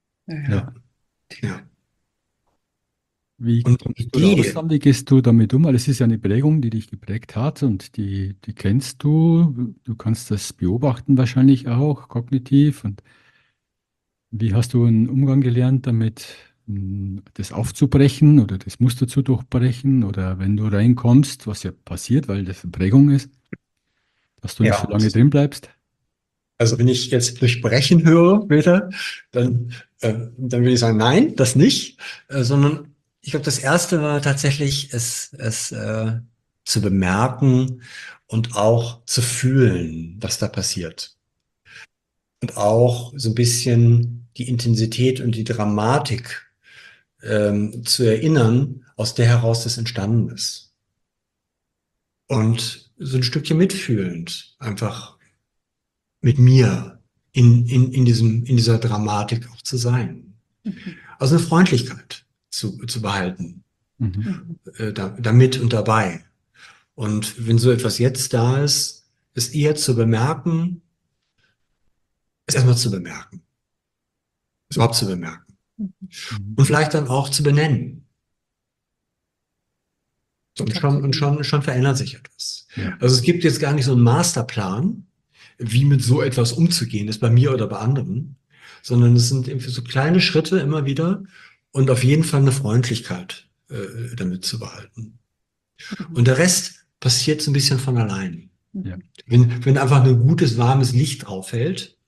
Wie gehst du damit um? Weil es ist ja eine Prägung, die dich geprägt hat und die kennst du. Du kannst das beobachten wahrscheinlich auch, kognitiv. Und wie hast du einen Umgang gelernt, damit das aufzubrechen oder das Muster zu durchbrechen? Oder wenn du reinkommst, was ja passiert, weil das eine Prägung ist, dass du nicht so lange drin bleibst? Also wenn ich jetzt durchbrechen höre, Peter, dann würde ich sagen, nein, das nicht, sondern ich glaube, das erste war tatsächlich, es zu bemerken und auch zu fühlen, was da passiert. Und auch so ein bisschen die Intensität und die Dramatik zu erinnern, aus der heraus das entstanden ist. Und so ein Stückchen mitfühlend, einfach mit mir in dieser Dramatik auch zu sein. Also eine Freundlichkeit zu behalten, damit und dabei. Und wenn so etwas jetzt da ist, es eher zu bemerken, es erstmal zu bemerken, es überhaupt zu bemerken und vielleicht dann auch zu benennen. Und schon verändert sich etwas. Ja. Also es gibt jetzt gar nicht so einen Masterplan, wie mit so etwas umzugehen ist, bei mir oder bei anderen, sondern es sind irgendwie so kleine Schritte immer wieder und auf jeden Fall eine Freundlichkeit damit zu behalten. Und der Rest passiert so ein bisschen von allein. Ja. Wenn einfach ein gutes, warmes Licht drauf fällt,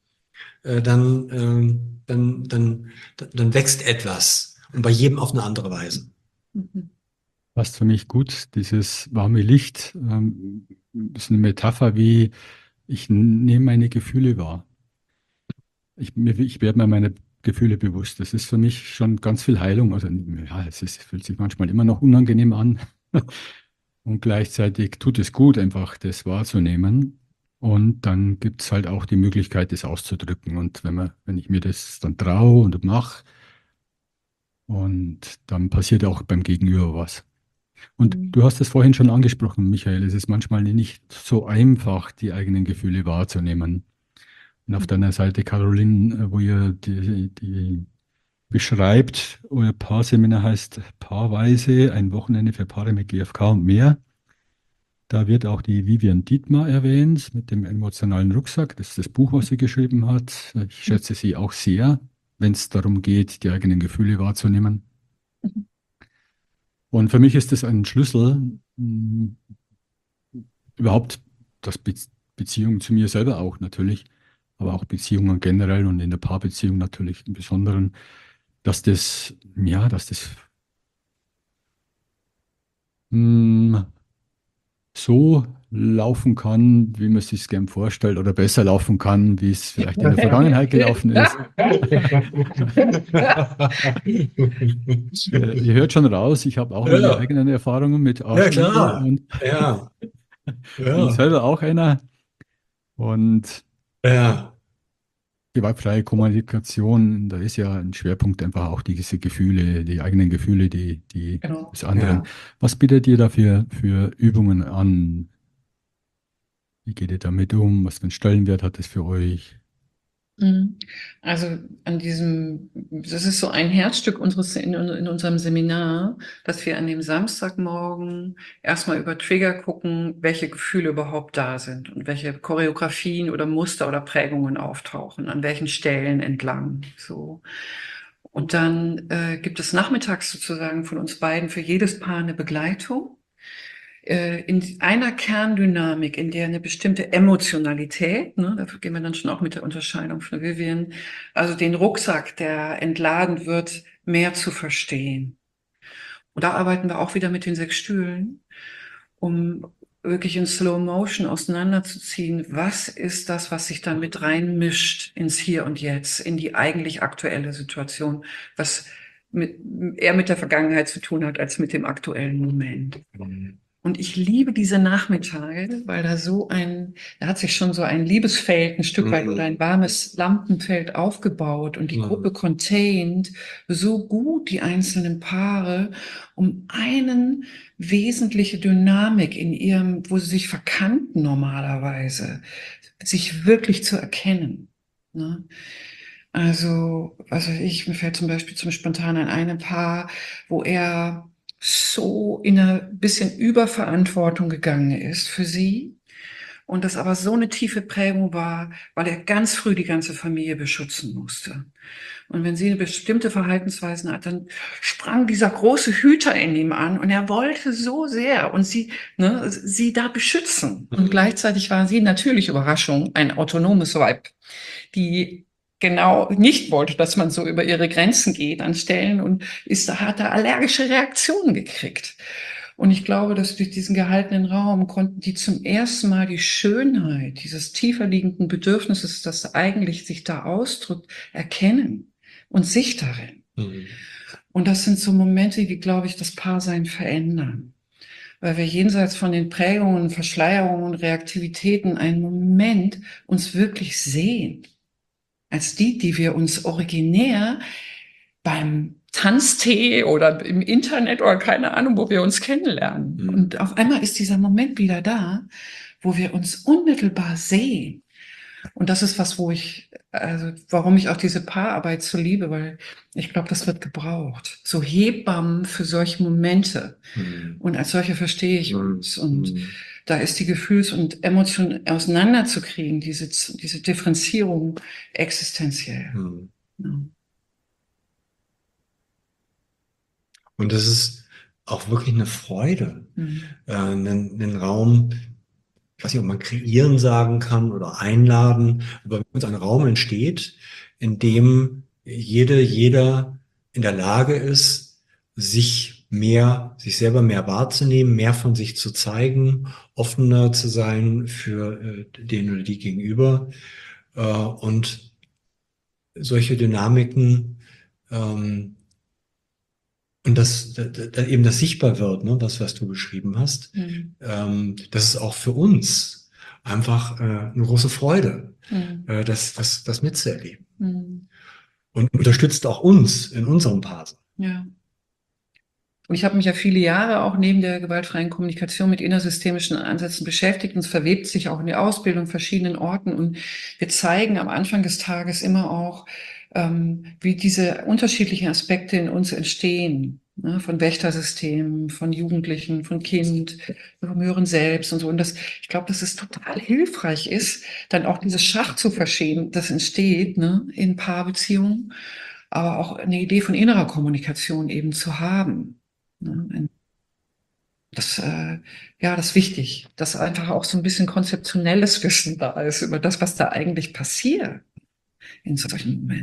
dann wächst etwas. Und bei jedem auf eine andere Weise. Passt für mich gut, dieses warme Licht, ist eine Metapher, wie ich nehme meine Gefühle wahr. Ich werde mir meine Gefühle bewusst. Das ist für mich schon ganz viel Heilung. Also ja, es fühlt sich manchmal immer noch unangenehm an. Und gleichzeitig tut es gut, einfach das wahrzunehmen. Und dann gibt es halt auch die Möglichkeit, das auszudrücken. Und wenn ich mir das dann traue und mache, und dann passiert auch beim Gegenüber was. Und du hast es vorhin schon angesprochen, Michael, es ist manchmal nicht so einfach, die eigenen Gefühle wahrzunehmen. Und auf deiner Seite, Caroline, wo ihr die beschreibt, euer Paarseminar heißt Paarweise, ein Wochenende für Paare mit GfK und mehr. Da wird auch die Vivian Dietmar erwähnt mit dem emotionalen Rucksack. Das ist das Buch, was sie geschrieben hat. Ich schätze sie auch sehr, wenn es darum geht, die eigenen Gefühle wahrzunehmen. Und für mich ist das ein Schlüssel, überhaupt das Beziehung zu mir selber auch natürlich, aber auch Beziehungen generell und in der Paarbeziehung natürlich im Besonderen, dass das so laufen kann, wie man es sich gern vorstellt, oder besser laufen kann, wie es vielleicht in der Vergangenheit gelaufen ist. Ihr hört schon raus, ich habe auch meine eigenen Erfahrungen mit Arschlöchern. Ja, klar. Und bin selber auch einer. Und gewaltfreie Kommunikation, da ist ja ein Schwerpunkt einfach auch diese Gefühle, die eigenen Gefühle, die des anderen. Ja. Was bietet ihr da für Übungen an? Wie geht ihr damit um? Was für einen Stellenwert hat das für euch? Also das ist so ein Herzstück in unserem Seminar, dass wir an dem Samstagmorgen erstmal über Trigger gucken, welche Gefühle überhaupt da sind und welche Choreografien oder Muster oder Prägungen auftauchen, an welchen Stellen entlang, so. Und dann gibt es nachmittags sozusagen von uns beiden für jedes Paar eine Begleitung in einer Kerndynamik, in der eine bestimmte Emotionalität, ne, dafür gehen wir dann schon auch mit der Unterscheidung von Vivian, also den Rucksack, der entladen wird, mehr zu verstehen. Und da arbeiten wir auch wieder mit den 6 Stühlen, um wirklich in Slow Motion auseinanderzuziehen, was ist das, was sich dann mit reinmischt ins Hier und Jetzt, in die eigentlich aktuelle Situation, was eher mit der Vergangenheit zu tun hat, als mit dem aktuellen Moment. Und ich liebe diese Nachmittage, weil da hat sich schon so ein Liebesfeld ein Stück weit oder ein warmes Lampenfeld aufgebaut und die Gruppe containt so gut die einzelnen Paare, um einen wesentliche Dynamik in ihrem, wo sie sich verkannten normalerweise, sich wirklich zu erkennen. Ne? Also mir fällt zum Beispiel spontan an einem Paar, wo er so in eine bisschen Überverantwortung gegangen ist für sie und das aber so eine tiefe Prägung war, weil er ganz früh die ganze Familie beschützen musste. Und wenn sie eine bestimmte Verhaltensweise hat, dann sprang dieser große Hüter in ihm an und er wollte so sehr und sie da beschützen. Und gleichzeitig war sie natürlich, Überraschung, ein autonomes Weib, die genau nicht wollte, dass man so über ihre Grenzen geht an Stellen und hat da allergische Reaktionen gekriegt. Und ich glaube, dass durch diesen gehaltenen Raum konnten die zum ersten Mal die Schönheit dieses tiefer liegenden Bedürfnisses, das eigentlich sich da ausdrückt, erkennen und sich darin. Und das sind so Momente, die, glaube ich, das Paarsein verändern. Weil wir jenseits von den Prägungen, Verschleierungen und Reaktivitäten einen Moment uns wirklich sehen. als die wir uns originär beim Tanztee oder im Internet oder keine Ahnung, wo wir uns kennenlernen. Mhm. Und auf einmal ist dieser Moment wieder da, wo wir uns unmittelbar sehen. Und das ist was, warum ich auch diese Paararbeit so liebe, weil ich glaube, das wird gebraucht. So Hebammen für solche Momente. Mhm. Und als solche verstehe ich uns. Und Mhm. da ist die Gefühls- und Emotionen auseinanderzukriegen, diese Differenzierung existenziell. Mhm. Ja. Und es ist auch wirklich eine Freude, Mhm. einen Raum, ich weiß nicht, ob man kreieren sagen kann oder einladen, aber wenn uns ein Raum entsteht, in dem jeder in der Lage ist, sich selber mehr wahrzunehmen, mehr von sich zu zeigen, offener zu sein für den oder die Gegenüber, und solche Dynamiken, und da eben das sichtbar wird, ne, das, was du beschrieben hast, Mhm. das ist auch für uns einfach eine große Freude, Mhm. das mitzuerleben. Mhm. Und unterstützt auch uns in unserem Part. Ja. Und ich habe mich ja viele Jahre auch neben der gewaltfreien Kommunikation mit innersystemischen Ansätzen beschäftigt und es verwebt sich auch in der Ausbildung verschiedenen Orten. Und wir zeigen am Anfang des Tages immer auch, wie diese unterschiedlichen Aspekte in uns entstehen. Ne, von Wächtersystemen, von Jugendlichen, von Kind, vom Hören selbst und so. Und ich glaube, dass es total hilfreich ist, dann auch dieses Schach zu verstehen, das entsteht, ne, in Paarbeziehungen, aber auch eine Idee von innerer Kommunikation eben zu haben. Das, das ist wichtig, dass einfach auch so ein bisschen konzeptionelles Wissen da ist über das, was da eigentlich passiert in solchen Momenten.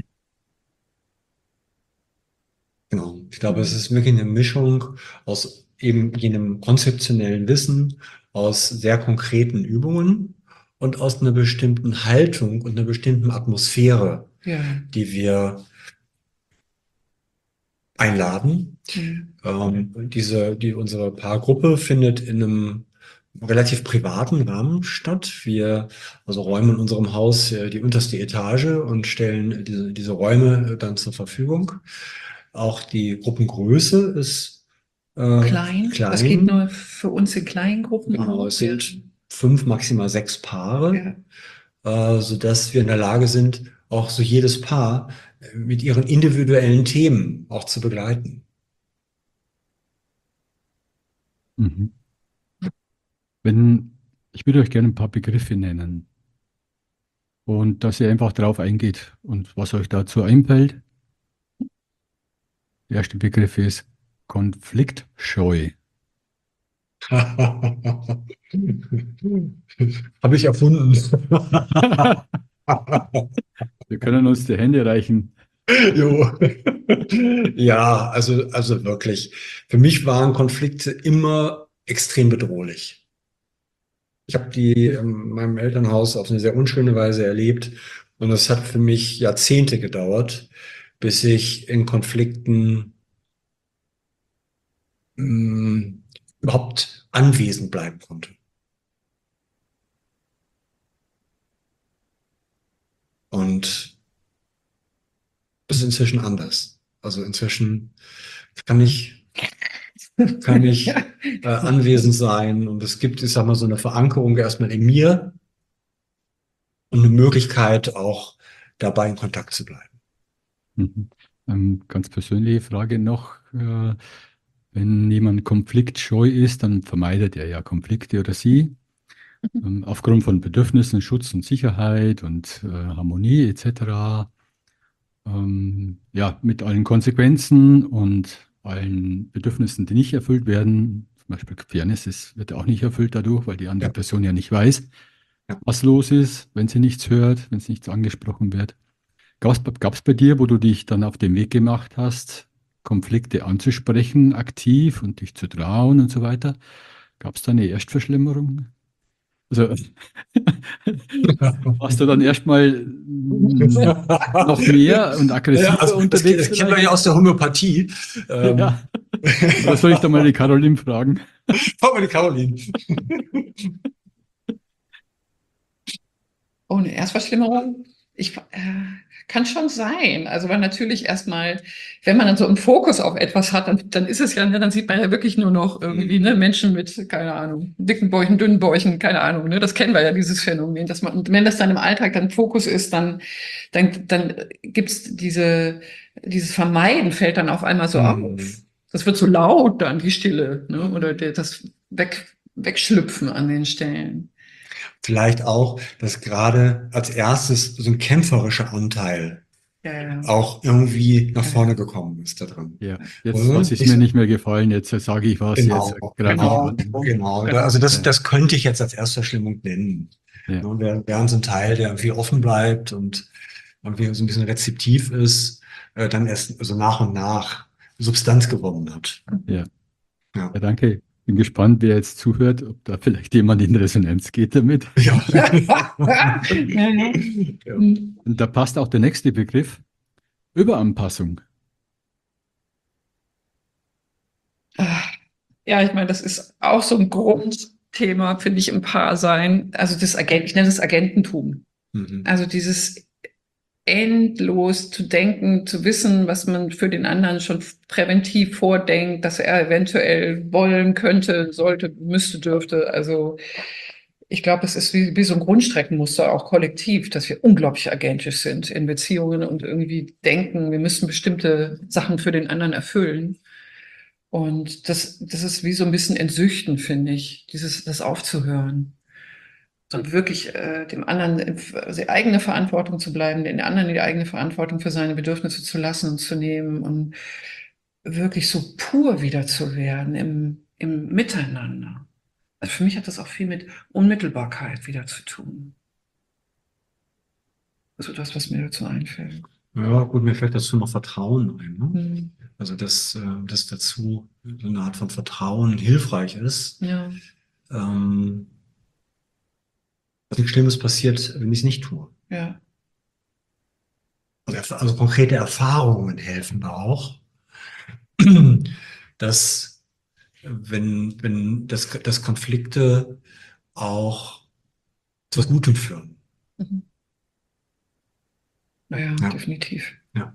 Genau. Ich glaube, es ist wirklich eine Mischung aus eben jenem konzeptionellen Wissen, aus sehr konkreten Übungen und aus einer bestimmten Haltung und einer bestimmten Atmosphäre, Ja. die wir einladen. Mhm. Unsere Paargruppe findet in einem relativ privaten Rahmen statt. Wir räumen in unserem Haus die unterste Etage und stellen diese Räume dann zur Verfügung. Auch die Gruppengröße ist Klein. Das geht nur für uns in kleinen Gruppen. Genau, es sind 5, maximal 6 Paare, sodass wir in der Lage sind, auch so jedes Paar mit ihren individuellen Themen auch zu begleiten. Mhm. Ich würde euch gerne ein paar Begriffe nennen und dass ihr einfach drauf eingeht und was euch dazu einfällt. Der erste Begriff ist konfliktscheu. Habe ich erfunden. Wir können uns die Hände reichen. Jo. Ja, also wirklich. Für mich waren Konflikte immer extrem bedrohlich. Ich habe die in meinem Elternhaus auf eine sehr unschöne Weise erlebt und es hat für mich Jahrzehnte gedauert, bis ich in Konflikten überhaupt anwesend bleiben konnte. Und das ist inzwischen anders. Also inzwischen kann ich anwesend sein und es gibt, ich sag mal, so eine Verankerung erstmal in mir und eine Möglichkeit auch dabei in Kontakt zu bleiben. Mhm. Ganz persönliche Frage noch. Wenn jemand konfliktscheu ist, dann vermeidet er ja Konflikte oder sie. Aufgrund von Bedürfnissen, Schutz und Sicherheit und Harmonie etc. Ja, mit allen Konsequenzen und allen Bedürfnissen, die nicht erfüllt werden. Zum Beispiel Fairness wird auch nicht erfüllt dadurch, weil die andere Person ja nicht weiß, was los ist, wenn sie nichts hört, wenn es nichts angesprochen wird. Gab es bei dir, wo du dich dann auf den Weg gemacht hast, Konflikte anzusprechen, aktiv und dich zu trauen und so weiter? Gab es da eine Erstverschlimmerung? Also warst du dann erstmal noch mehr und aggressiver unterwegs? Das kennt man ja aus der Homöopathie. Ja. Oder soll ich da mal die Caroline fragen? Frag mal die Caroline. Oh, eine Erstverschlimmerung? kann schon sein. Also, weil natürlich erstmal, wenn man dann so einen Fokus auf etwas hat, dann ist es ja, ne, dann sieht man ja wirklich nur noch irgendwie, ne, Menschen mit, keine Ahnung, dicken Bäuchen, dünnen Bäuchen, keine Ahnung, ne, das kennen wir ja, dieses Phänomen, dass man, und wenn das dann im Alltag dann Fokus ist, dann gibt's dieses Vermeiden fällt dann auf einmal so auf. Das wird so laut dann, die Stille, ne, oder das Wegschlüpfen an den Stellen. Vielleicht auch, dass gerade als erstes so ein kämpferischer Anteil auch irgendwie nach vorne gekommen ist da drin. Ja, jetzt, was ist mir nicht mehr gefallen, jetzt sage ich was, Genau, jetzt greife ich an. genau. Also das könnte ich jetzt als Erstverschlimmung nennen. Ja. Während so ein Teil, der irgendwie offen bleibt und irgendwie so ein bisschen rezeptiv ist, dann erst so nach und nach Substanz gewonnen hat. Ja, danke. Bin gespannt, wer jetzt zuhört, ob da vielleicht jemand in Resonanz geht damit. Ja. Und da passt auch der nächste Begriff, Überanpassung. Ja, ich meine, das ist auch so ein Grundthema, finde ich, im Paarsein. Also ich nenne es Agententum. Also dieses endlos zu denken, zu wissen, was man für den anderen schon präventiv vordenkt, dass er eventuell wollen könnte, sollte, müsste, dürfte. Also ich glaube, es ist wie so ein Grundstreckenmuster, auch kollektiv, dass wir unglaublich agentisch sind in Beziehungen und irgendwie denken, wir müssen bestimmte Sachen für den anderen erfüllen. Und das ist wie so ein bisschen Entsüchten, finde ich, das aufzuhören. Und wirklich dem anderen die eigene Verantwortung zu bleiben, den anderen die eigene Verantwortung für seine Bedürfnisse zu lassen und zu nehmen und wirklich so pur wieder zu werden im Miteinander. Also für mich hat das auch viel mit Unmittelbarkeit wieder zu tun. Also das, was mir dazu einfällt. Ja, gut, mir fällt dazu noch Vertrauen ein. Ne? Also, dass dazu so eine Art von Vertrauen hilfreich ist. Ja. Dass nichts Schlimmes passiert, wenn ich es nicht tue. Ja. Also konkrete Erfahrungen helfen da auch, dass wenn das Konflikte auch zu was Gutem führen. Ja, definitiv. Ja.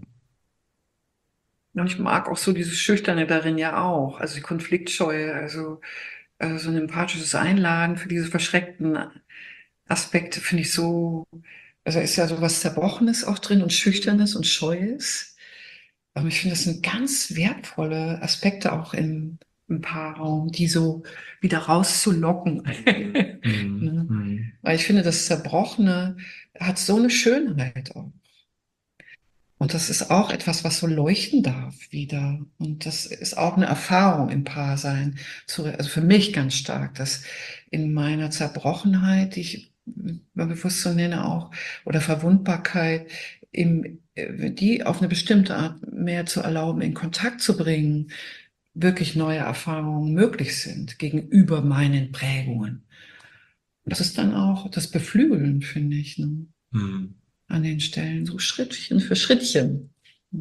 Und ich mag auch so dieses Schüchterne darin ja auch, also die Konfliktscheue, also so ein empathisches Einladen für diese verschreckten Aspekte finde ich so, also ist ja so was Zerbrochenes auch drin und Schüchternes und Scheues. Aber ich finde, das sind ganz wertvolle Aspekte auch im Paarraum, die so wieder rauszulocken. Ne? Weil ich finde, das Zerbrochene hat so eine Schönheit auch. Und das ist auch etwas, was so leuchten darf wieder. Und das ist auch eine Erfahrung im Paarsein. Also für mich ganz stark, dass in meiner Zerbrochenheit, die ich bewusst so nenne auch, oder Verwundbarkeit, die auf eine bestimmte Art mehr zu erlauben, in Kontakt zu bringen, wirklich neue Erfahrungen möglich sind gegenüber meinen Prägungen. Und das ist dann auch das Beflügeln, finde ich, ne? An den Stellen, so Schrittchen für Schrittchen.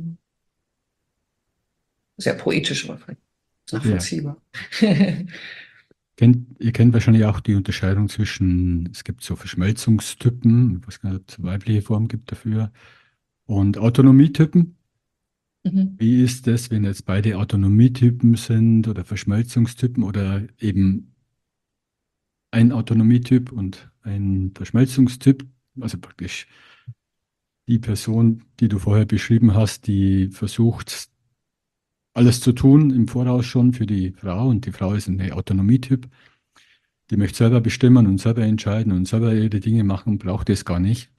Sehr poetisch, aber vielleicht nachvollziehbar. Ja. Ihr kennt wahrscheinlich auch die Unterscheidung zwischen, es gibt so Verschmelzungstypen, was es eine weibliche Form gibt dafür, und Autonomietypen. Wie ist das, wenn jetzt beide Autonomietypen sind oder Verschmelzungstypen oder eben ein Autonomietyp und ein Verschmelzungstyp, also praktisch die Person, die du vorher beschrieben hast, die versucht, alles zu tun im Voraus schon für die Frau, und die Frau ist ein Autonomietyp, die möchte selber bestimmen und selber entscheiden und selber ihre Dinge machen, braucht es gar nicht.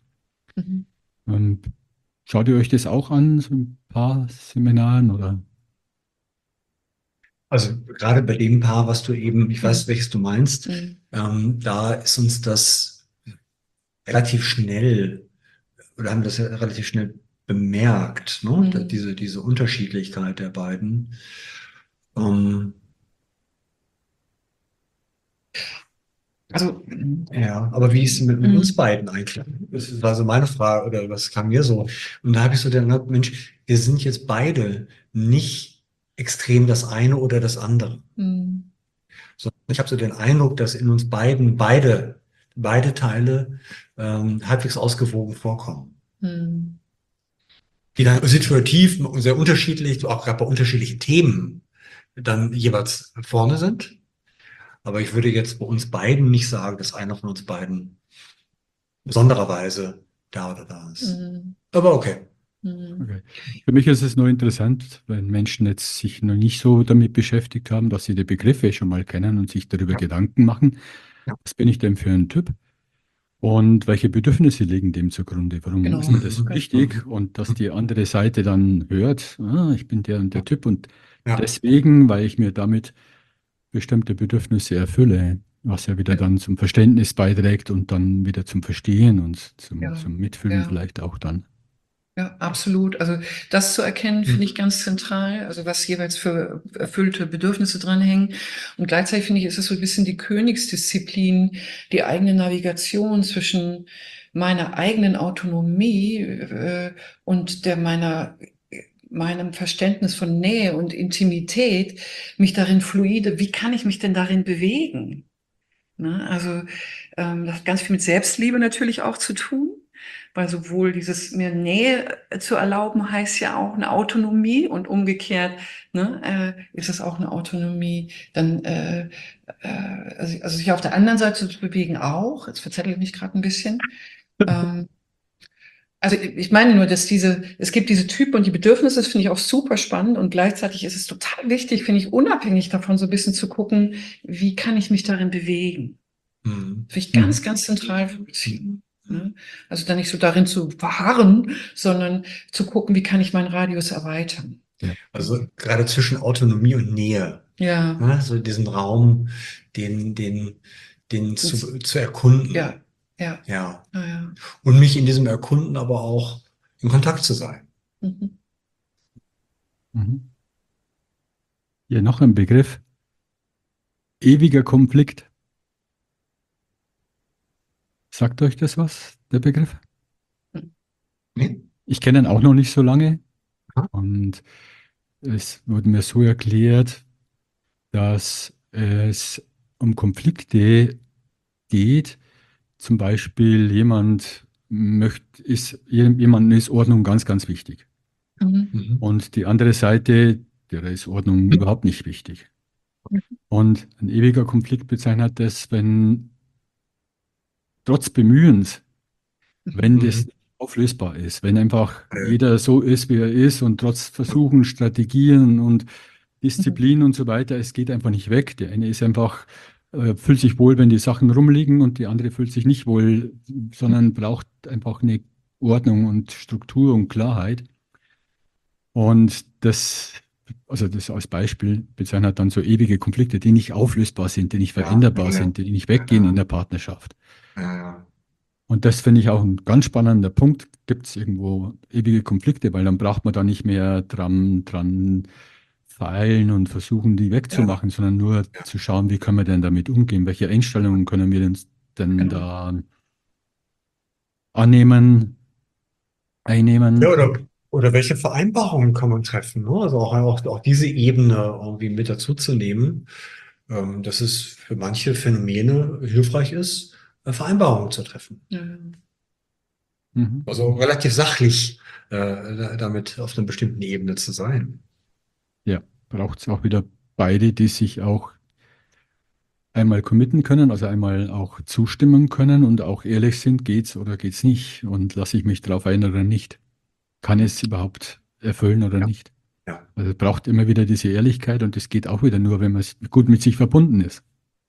Schaut ihr euch das auch an, so ein paar Seminaren oder? Also gerade bei dem Paar, was du eben, ich weiß, welches du meinst, da ist uns das relativ schnell, oder haben das ja relativ schnell bemerkt, ne? Diese Unterschiedlichkeit der beiden. Also, ja, aber wie ist es mit uns beiden eigentlich? Das war so meine Frage, oder was kam mir so? Und da habe ich so gedacht, Mensch, wir sind jetzt beide nicht extrem das eine oder das andere. So, ich habe so den Eindruck, dass in uns beiden beide Teile halbwegs ausgewogen vorkommen. die dann situativ sehr unterschiedlich, auch gerade bei unterschiedlichen Themen dann jeweils vorne sind. Aber ich würde jetzt bei uns beiden nicht sagen, dass einer von uns beiden besondererweise da oder da ist. Aber okay. Okay. Für mich ist es nur interessant, wenn Menschen jetzt sich noch nicht so damit beschäftigt haben, dass sie die Begriffe schon mal kennen und sich darüber Gedanken machen. Ja. Was bin ich denn für ein Typ? Und welche Bedürfnisse liegen dem zugrunde? Warum ist mir das wichtig? Und dass die andere Seite dann hört, ich bin der und der Typ und deswegen, weil ich mir damit bestimmte Bedürfnisse erfülle, was ja wieder dann zum Verständnis beiträgt und dann wieder zum Verstehen und zum Mitfühlen vielleicht auch dann. Ja, absolut. Also das zu erkennen, finde ich ganz zentral, also was jeweils für erfüllte Bedürfnisse dranhängen. Und gleichzeitig finde ich, ist es so ein bisschen die Königsdisziplin, die eigene Navigation zwischen meiner eigenen Autonomie und meinem Verständnis von Nähe und Intimität, mich darin fluide, wie kann ich mich denn darin bewegen? Ne? Also das hat ganz viel mit Selbstliebe natürlich auch zu tun. Weil sowohl dieses mir Nähe zu erlauben, heißt ja auch eine Autonomie und umgekehrt ist es auch eine Autonomie, dann also sich auf der anderen Seite zu bewegen auch. Jetzt verzettel ich mich gerade ein bisschen. Also ich meine nur, dass es gibt diese Typen und die Bedürfnisse, das finde ich auch super spannend und gleichzeitig ist es total wichtig, finde ich, unabhängig davon so ein bisschen zu gucken, wie kann ich mich darin bewegen. Finde ich ganz, ganz zentral für Beziehungen. Also dann nicht so darin zu verharren, sondern zu gucken, wie kann ich meinen Radius erweitern. Ja. Also gerade zwischen Autonomie und Nähe. Ja. Ne? So diesen Raum, den zu erkunden. Ja. Ja. Und mich in diesem Erkunden aber auch in Kontakt zu sein. Ja, noch ein Begriff. Ewiger Konflikt. Sagt euch das was, der Begriff? Nee? Ich kenne ihn auch noch nicht so lange. Und es wurde mir so erklärt, dass es um Konflikte geht. Zum Beispiel jemandem ist Ordnung ganz, ganz wichtig. Und die andere Seite, der ist Ordnung überhaupt nicht wichtig. Und ein ewiger Konflikt bezeichnet das, wenn trotz Bemühens, wenn das auflösbar ist, wenn einfach jeder so ist, wie er ist und trotz Versuchen, Strategien und Disziplin und so weiter, es geht einfach nicht weg. Der eine ist einfach, fühlt sich wohl, wenn die Sachen rumliegen und die andere fühlt sich nicht wohl, sondern braucht einfach eine Ordnung und Struktur und Klarheit. Und das als Beispiel bezeichnet dann so ewige Konflikte, die nicht auflösbar sind, die nicht veränderbar sind, die nicht weggehen in der Partnerschaft. Und das finde ich auch ein ganz spannender Punkt. Gibt es irgendwo ewige Konflikte, weil dann braucht man da nicht mehr dran feilen und versuchen, die wegzumachen, sondern nur zu schauen, wie können wir denn damit umgehen, welche Einstellungen können wir denn da einnehmen. Ja, oder welche Vereinbarungen kann man treffen? Ne? Also auch diese Ebene irgendwie mit dazu zu nehmen, dass es für manche Phänomene hilfreich ist, Vereinbarungen zu treffen. Also relativ sachlich damit auf einer bestimmten Ebene zu sein. Ja, braucht es auch wieder beide, die sich auch einmal committen können, also einmal auch zustimmen können und auch ehrlich sind, geht's oder geht's nicht und lasse ich mich darauf ein oder nicht. Kann es überhaupt erfüllen oder nicht? Ja. Also es braucht immer wieder diese Ehrlichkeit und das geht auch wieder nur, wenn man gut mit sich verbunden ist.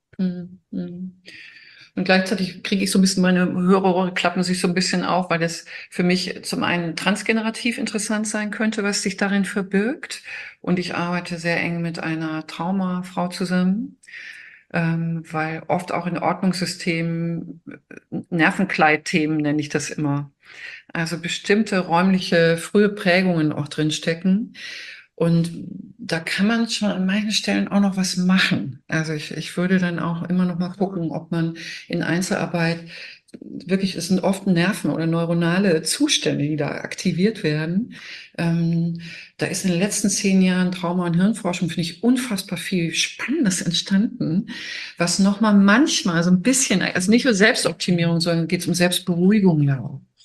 Und gleichzeitig kriege ich so ein bisschen, meine Hörerrohre klappen sich so ein bisschen auf, weil das für mich zum einen transgenerativ interessant sein könnte, was sich darin verbirgt. Und ich arbeite sehr eng mit einer Traumafrau zusammen, weil oft auch in Ordnungssystemen, Nervenkleidthemen nenne ich das immer. Also bestimmte räumliche frühe Prägungen auch drin stecken. Und da kann man schon an manchen Stellen auch noch was machen. Also ich würde dann auch immer noch mal gucken, ob man in Einzelarbeit wirklich, es sind oft Nerven oder neuronale Zustände, die da aktiviert werden. Da ist in den letzten 10 Jahren Trauma- und Hirnforschung, finde ich, unfassbar viel Spannendes entstanden, was noch mal manchmal so ein bisschen, also nicht nur Selbstoptimierung, sondern geht es um Selbstberuhigung ja auch.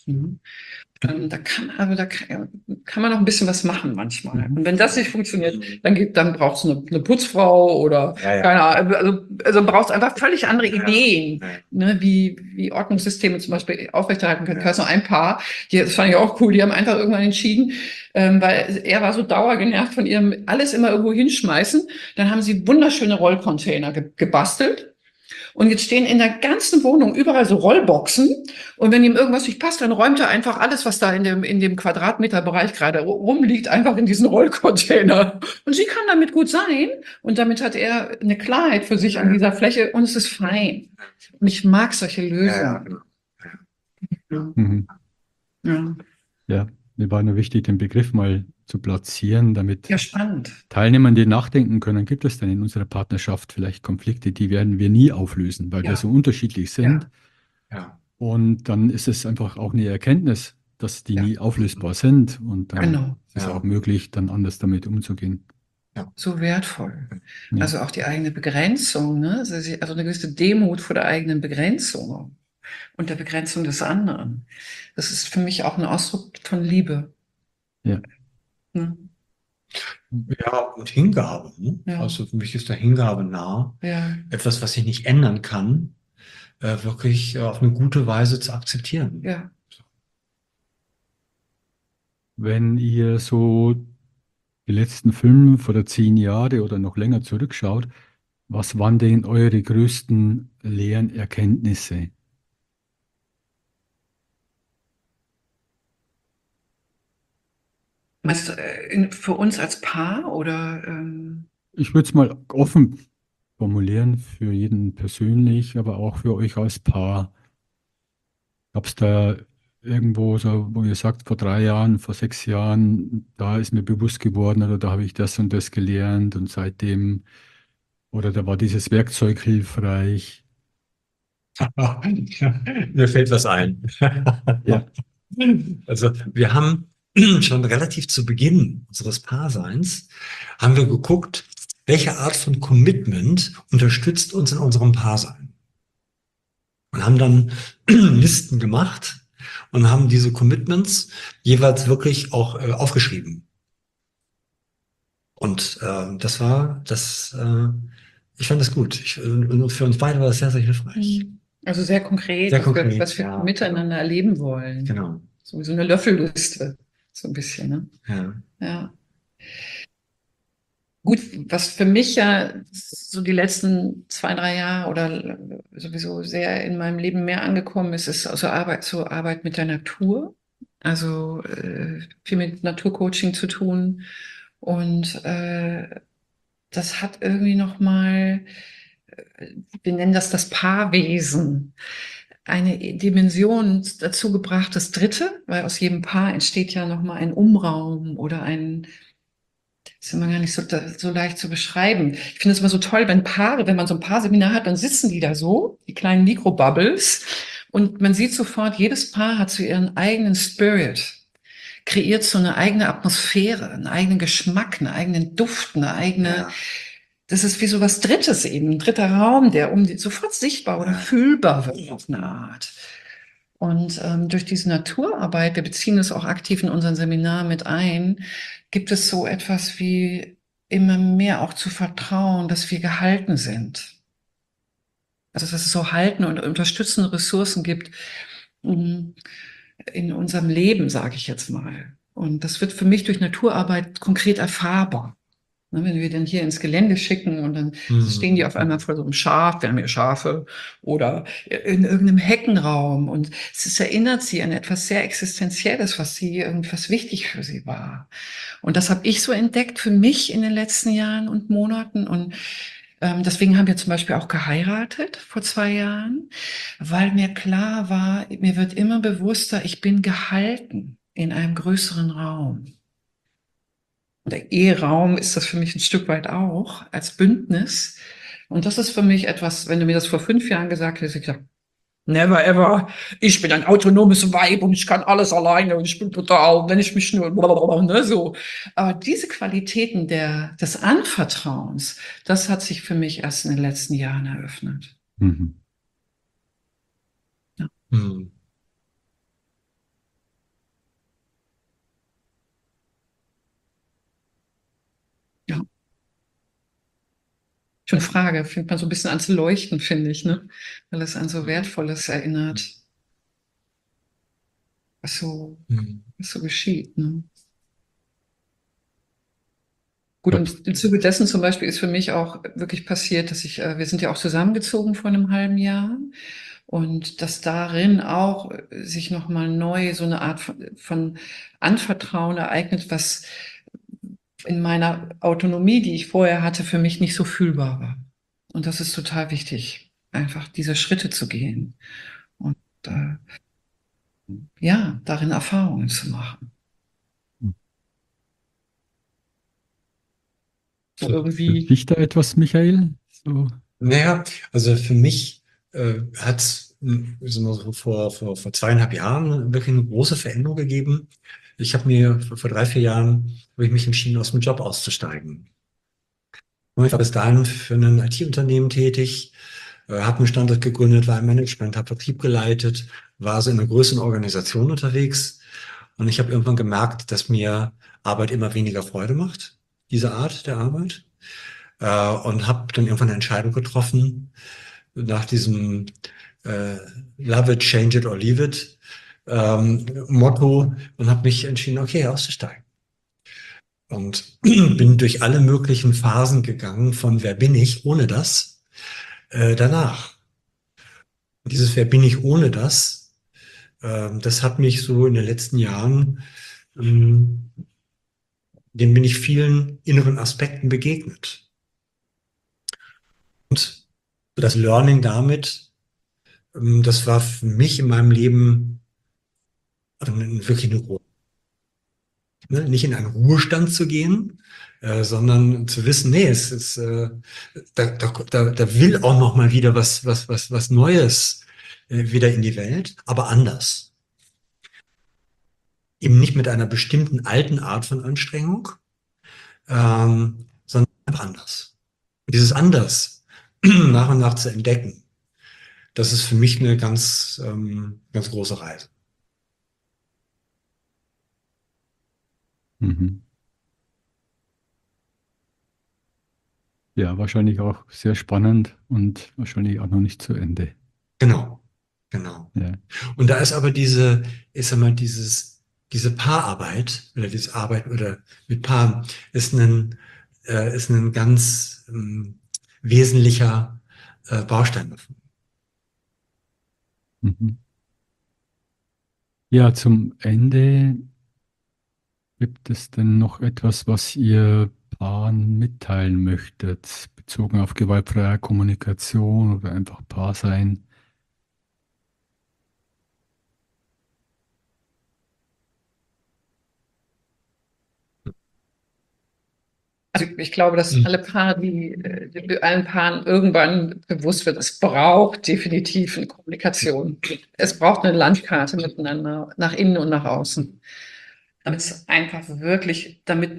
Mhm. Da kann man noch ein bisschen was machen manchmal. Und wenn das nicht funktioniert, dann braucht es eine Putzfrau oder keine Ahnung, also braucht es einfach völlig andere Ideen, ne, wie Ordnungssysteme zum Beispiel aufrechterhalten können. Ich weiß noch ein Paar, das fand ich auch cool, die haben einfach irgendwann entschieden, weil er war so dauergenervt von ihrem alles immer irgendwo hinschmeißen. Dann haben sie wunderschöne Rollcontainer gebastelt. Und jetzt stehen in der ganzen Wohnung überall so Rollboxen. Und wenn ihm irgendwas nicht passt, dann räumt er einfach alles, was da in dem Quadratmeterbereich gerade rumliegt, einfach in diesen Rollcontainer. Und sie kann damit gut sein. Und damit hat er eine Klarheit für sich an dieser Fläche. Und es ist fein. Und ich mag solche Lösungen. Ja. Mhm. Ja, mir war nur wichtig, den Begriff mal zu platzieren, damit spannend. Teilnehmer, die nachdenken können, gibt es denn in unserer Partnerschaft vielleicht Konflikte, die werden wir nie auflösen, weil wir so unterschiedlich sind. Und dann ist es einfach auch eine Erkenntnis, dass die nie auflösable sind. Und dann ist es auch möglich, dann anders damit umzugehen. So wertvoll. Also auch die eigene Begrenzung, ne? Also eine gewisse Demut vor der eigenen Begrenzung und der Begrenzung des anderen. Das ist für mich auch ein Ausdruck von Liebe. Ja. Ja, und Hingabe. Ne? Also für mich ist der Hingabe nah. Etwas, was ich nicht ändern kann, wirklich auf eine gute Weise zu akzeptieren. Ja. Wenn ihr so die letzten 5 oder 10 Jahre oder noch länger zurückschaut, was waren denn eure größten Lernerkenntnisse? Meinst du, für uns als Paar oder? Ich würde es mal offen formulieren, für jeden persönlich, aber auch für euch als Paar. Gab es da irgendwo so, wo ihr sagt, vor 3 Jahren, vor 6 Jahren, da ist mir bewusst geworden oder da habe ich das und das gelernt und seitdem, oder da war dieses Werkzeug hilfreich? Mir fällt was ein. Ja. Also wir haben schon relativ zu Beginn unseres Paarseins, haben wir geguckt, welche Art von Commitment unterstützt uns in unserem Paarsein. Und haben dann Listen gemacht und haben diese Commitments jeweils wirklich auch aufgeschrieben. Und ich fand das gut. Für uns beide war das sehr, sehr hilfreich. Also sehr konkret, was wir miteinander erleben wollen. Genau. So eine Löffelliste, so ein bisschen. Ne? Ja. Gut, was für mich ja so die letzten 2, 3 Jahre oder sowieso sehr in meinem Leben mehr angekommen ist, ist also Arbeit mit der Natur. Also viel mit Naturcoaching zu tun. Und das hat irgendwie nochmal, wir nennen das Paarwesen, eine Dimension dazu gebracht, das Dritte, weil aus jedem Paar entsteht ja nochmal ein Umraum oder das ist immer gar nicht so leicht zu beschreiben. Ich finde es immer so toll, wenn man so ein Paarseminar hat, dann sitzen die da so, die kleinen Mikrobubbles, und man sieht sofort, jedes Paar hat so ihren eigenen Spirit, kreiert so eine eigene Atmosphäre, einen eigenen Geschmack, einen eigenen Duft, eine eigene, das ist wie so was Drittes eben, ein dritter Raum, der sofort sichtbar oder fühlbar wird auf eine Art. Und durch diese Naturarbeit, wir beziehen es auch aktiv in unseren Seminaren mit ein, gibt es so etwas wie immer mehr auch zu vertrauen, dass wir gehalten sind. Also dass es so halten und unterstützende Ressourcen gibt in unserem Leben, sage ich jetzt mal. Und das wird für mich durch Naturarbeit konkret erfahrbar. Wenn wir dann hier ins Gelände schicken und dann stehen die auf einmal vor so einem Schaf, wir haben hier Schafe, oder in irgendeinem Heckenraum, und es erinnert sie an etwas sehr Existenzielles, was wichtig für sie war. Und das habe ich so entdeckt für mich in den letzten Jahren und Monaten, und deswegen haben wir zum Beispiel auch geheiratet vor 2 Jahren, weil mir klar war, mir wird immer bewusster, ich bin gehalten in einem größeren Raum. Der Eheraum ist das für mich ein Stück weit auch als Bündnis. Und das ist für mich etwas, wenn du mir das vor 5 Jahren gesagt hättest, ich gesagt, never ever. Ich bin ein autonomes Weib und ich kann alles alleine und ich bin total, wenn ich mich nur, ne, so. Aber diese Qualitäten des Anvertrauens, das hat sich für mich erst in den letzten Jahren eröffnet. Mhm. Ja. Mhm. schon Frage, fängt man so ein bisschen an zu leuchten, finde ich, ne? Weil es an so Wertvolles erinnert, was so, was so geschieht, ne? Gut, und im Zuge dessen zum Beispiel ist für mich auch wirklich passiert, dass wir sind ja auch zusammengezogen vor einem halben Jahr und dass darin auch sich nochmal neu so eine Art von Anvertrauen ereignet, was in meiner Autonomie, die ich vorher hatte, für mich nicht so fühlbar war. Und das ist total wichtig, einfach diese Schritte zu gehen und ja, darin Erfahrungen zu machen. So irgendwie. Dich da etwas, Michael? So. Naja, also für mich hat es so vor 2,5 Jahren wirklich eine große Veränderung gegeben. Ich habe mir vor 3, 4 Jahren habe ich mich entschieden, aus dem Job auszusteigen. Und ich war bis dahin für ein IT-Unternehmen tätig, habe einen Standort gegründet, war im Management, habe Vertrieb geleitet, war so in einer größeren Organisation unterwegs. Und ich habe irgendwann gemerkt, dass mir Arbeit immer weniger Freude macht, diese Art der Arbeit. Und habe dann irgendwann eine Entscheidung getroffen, nach diesem Love it, change it or leave it Motto, und habe mich entschieden, okay, auszusteigen. Und bin durch alle möglichen Phasen gegangen von wer bin ich ohne das danach. Und dieses wer bin ich ohne das, das hat mich so in den letzten Jahren, dem bin ich vielen inneren Aspekten begegnet. Und das Learning damit, das war für mich in meinem Leben wirklich eine Ruhe. Ne? Nicht in einen Ruhestand zu gehen, sondern zu wissen, nee, es ist, da will auch noch mal wieder was Neues wieder in die Welt, aber anders. Eben nicht mit einer bestimmten alten Art von Anstrengung, sondern einfach anders. Und dieses Anders nach und nach zu entdecken, das ist für mich eine ganz große Reise. Mhm. Ja, wahrscheinlich auch sehr spannend und wahrscheinlich auch noch nicht zu Ende. Genau, genau. Ja. Und da ist aber diese Paararbeit oder diese Arbeit oder mit Paaren ist ein ganz wesentlicher Baustein davon. Mhm. Ja, zum Ende gibt es denn noch etwas, was ihr Paaren mitteilen möchtet, bezogen auf gewaltfreie Kommunikation oder einfach Paar sein? Also ich glaube, dass allen Paaren irgendwann bewusst wird, es braucht definitiv eine Kommunikation. Es braucht eine Landkarte miteinander, nach innen und nach außen. Damit es einfach wirklich, damit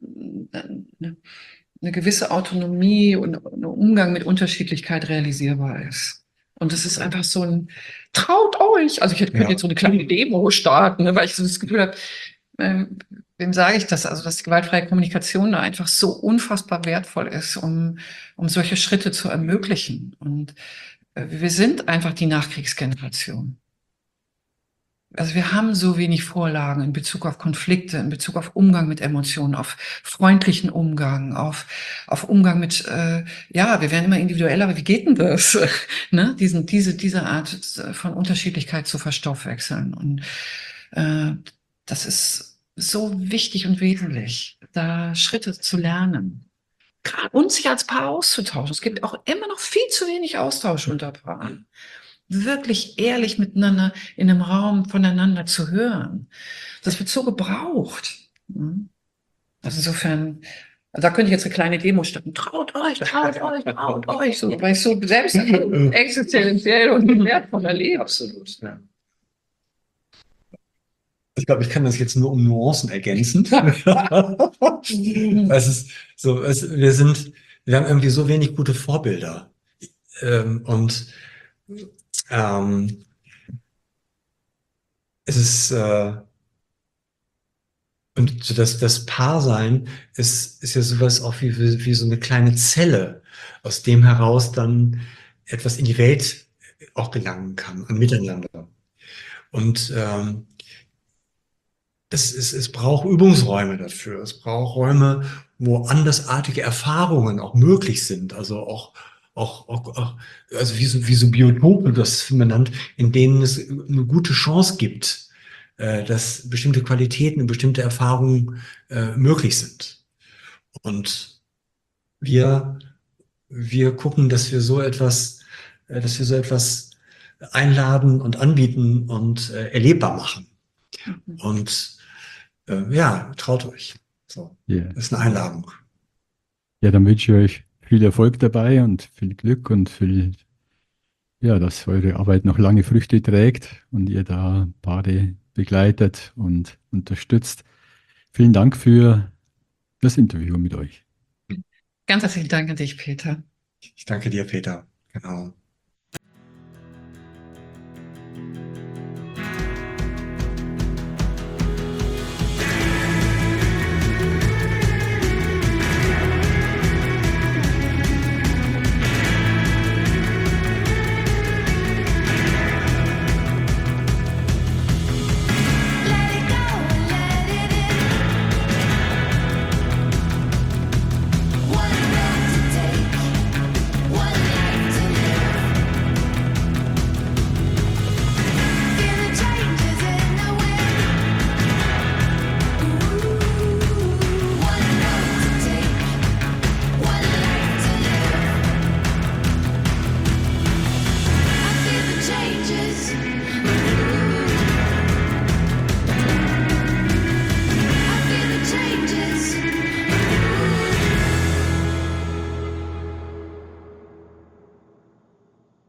eine gewisse Autonomie und ein Umgang mit Unterschiedlichkeit realisierbar ist. Und es ist einfach so ein, traut euch. Also ich könnte jetzt so eine kleine Demo starten, ne, weil ich so das Gefühl habe, wem sage ich das? Also, dass die gewaltfreie Kommunikation da einfach so unfassbar wertvoll ist, um solche Schritte zu ermöglichen. Und wir sind einfach die Nachkriegsgeneration. Also wir haben so wenig Vorlagen in Bezug auf Konflikte, in Bezug auf Umgang mit Emotionen, auf freundlichen Umgang, auf Umgang mit, ja, wir werden immer individueller, aber wie geht denn das? Ne? Diese Art von Unterschiedlichkeit zu verstoffwechseln. Und das ist so wichtig und wesentlich, da Schritte zu lernen. Gerade uns sich als Paar auszutauschen. Es gibt auch immer noch viel zu wenig Austausch unter Paaren. Wirklich ehrlich miteinander in einem Raum voneinander zu hören. Das wird so gebraucht. Also insofern, da könnte ich jetzt eine kleine Demo starten. Traut euch, traut euch, traut euch. So, weil ich so selbst existenziell und wertvoll erlebe. Absolut, ja. Ich glaube, ich kann das jetzt nur um Nuancen ergänzen. Es ist so, wir haben irgendwie so wenig gute Vorbilder. Und es ist Und so das Paarsein ist ja sowas auch wie so eine kleine Zelle, aus dem heraus dann etwas in die Welt auch gelangen kann, an Miteinander. Und es braucht Übungsräume dafür. Es braucht Räume, wo andersartige Erfahrungen auch möglich sind. Also auch also wie so Biotope, das man nennt, in denen es eine gute Chance gibt, dass bestimmte Qualitäten und bestimmte Erfahrungen möglich sind. Und wir, wir gucken, dass wir so etwas einladen und anbieten und erlebbar machen. Und ja, traut euch. So, Ja. das ist eine Einladung. Ja, dann wünsche ich euch viel Erfolg dabei und viel Glück und ja, dass eure Arbeit noch lange Früchte trägt und ihr da Paare begleitet und unterstützt. Vielen Dank für das Interview mit euch. Ganz herzlichen Dank an dich, Peter. Ich danke dir, Peter. Genau.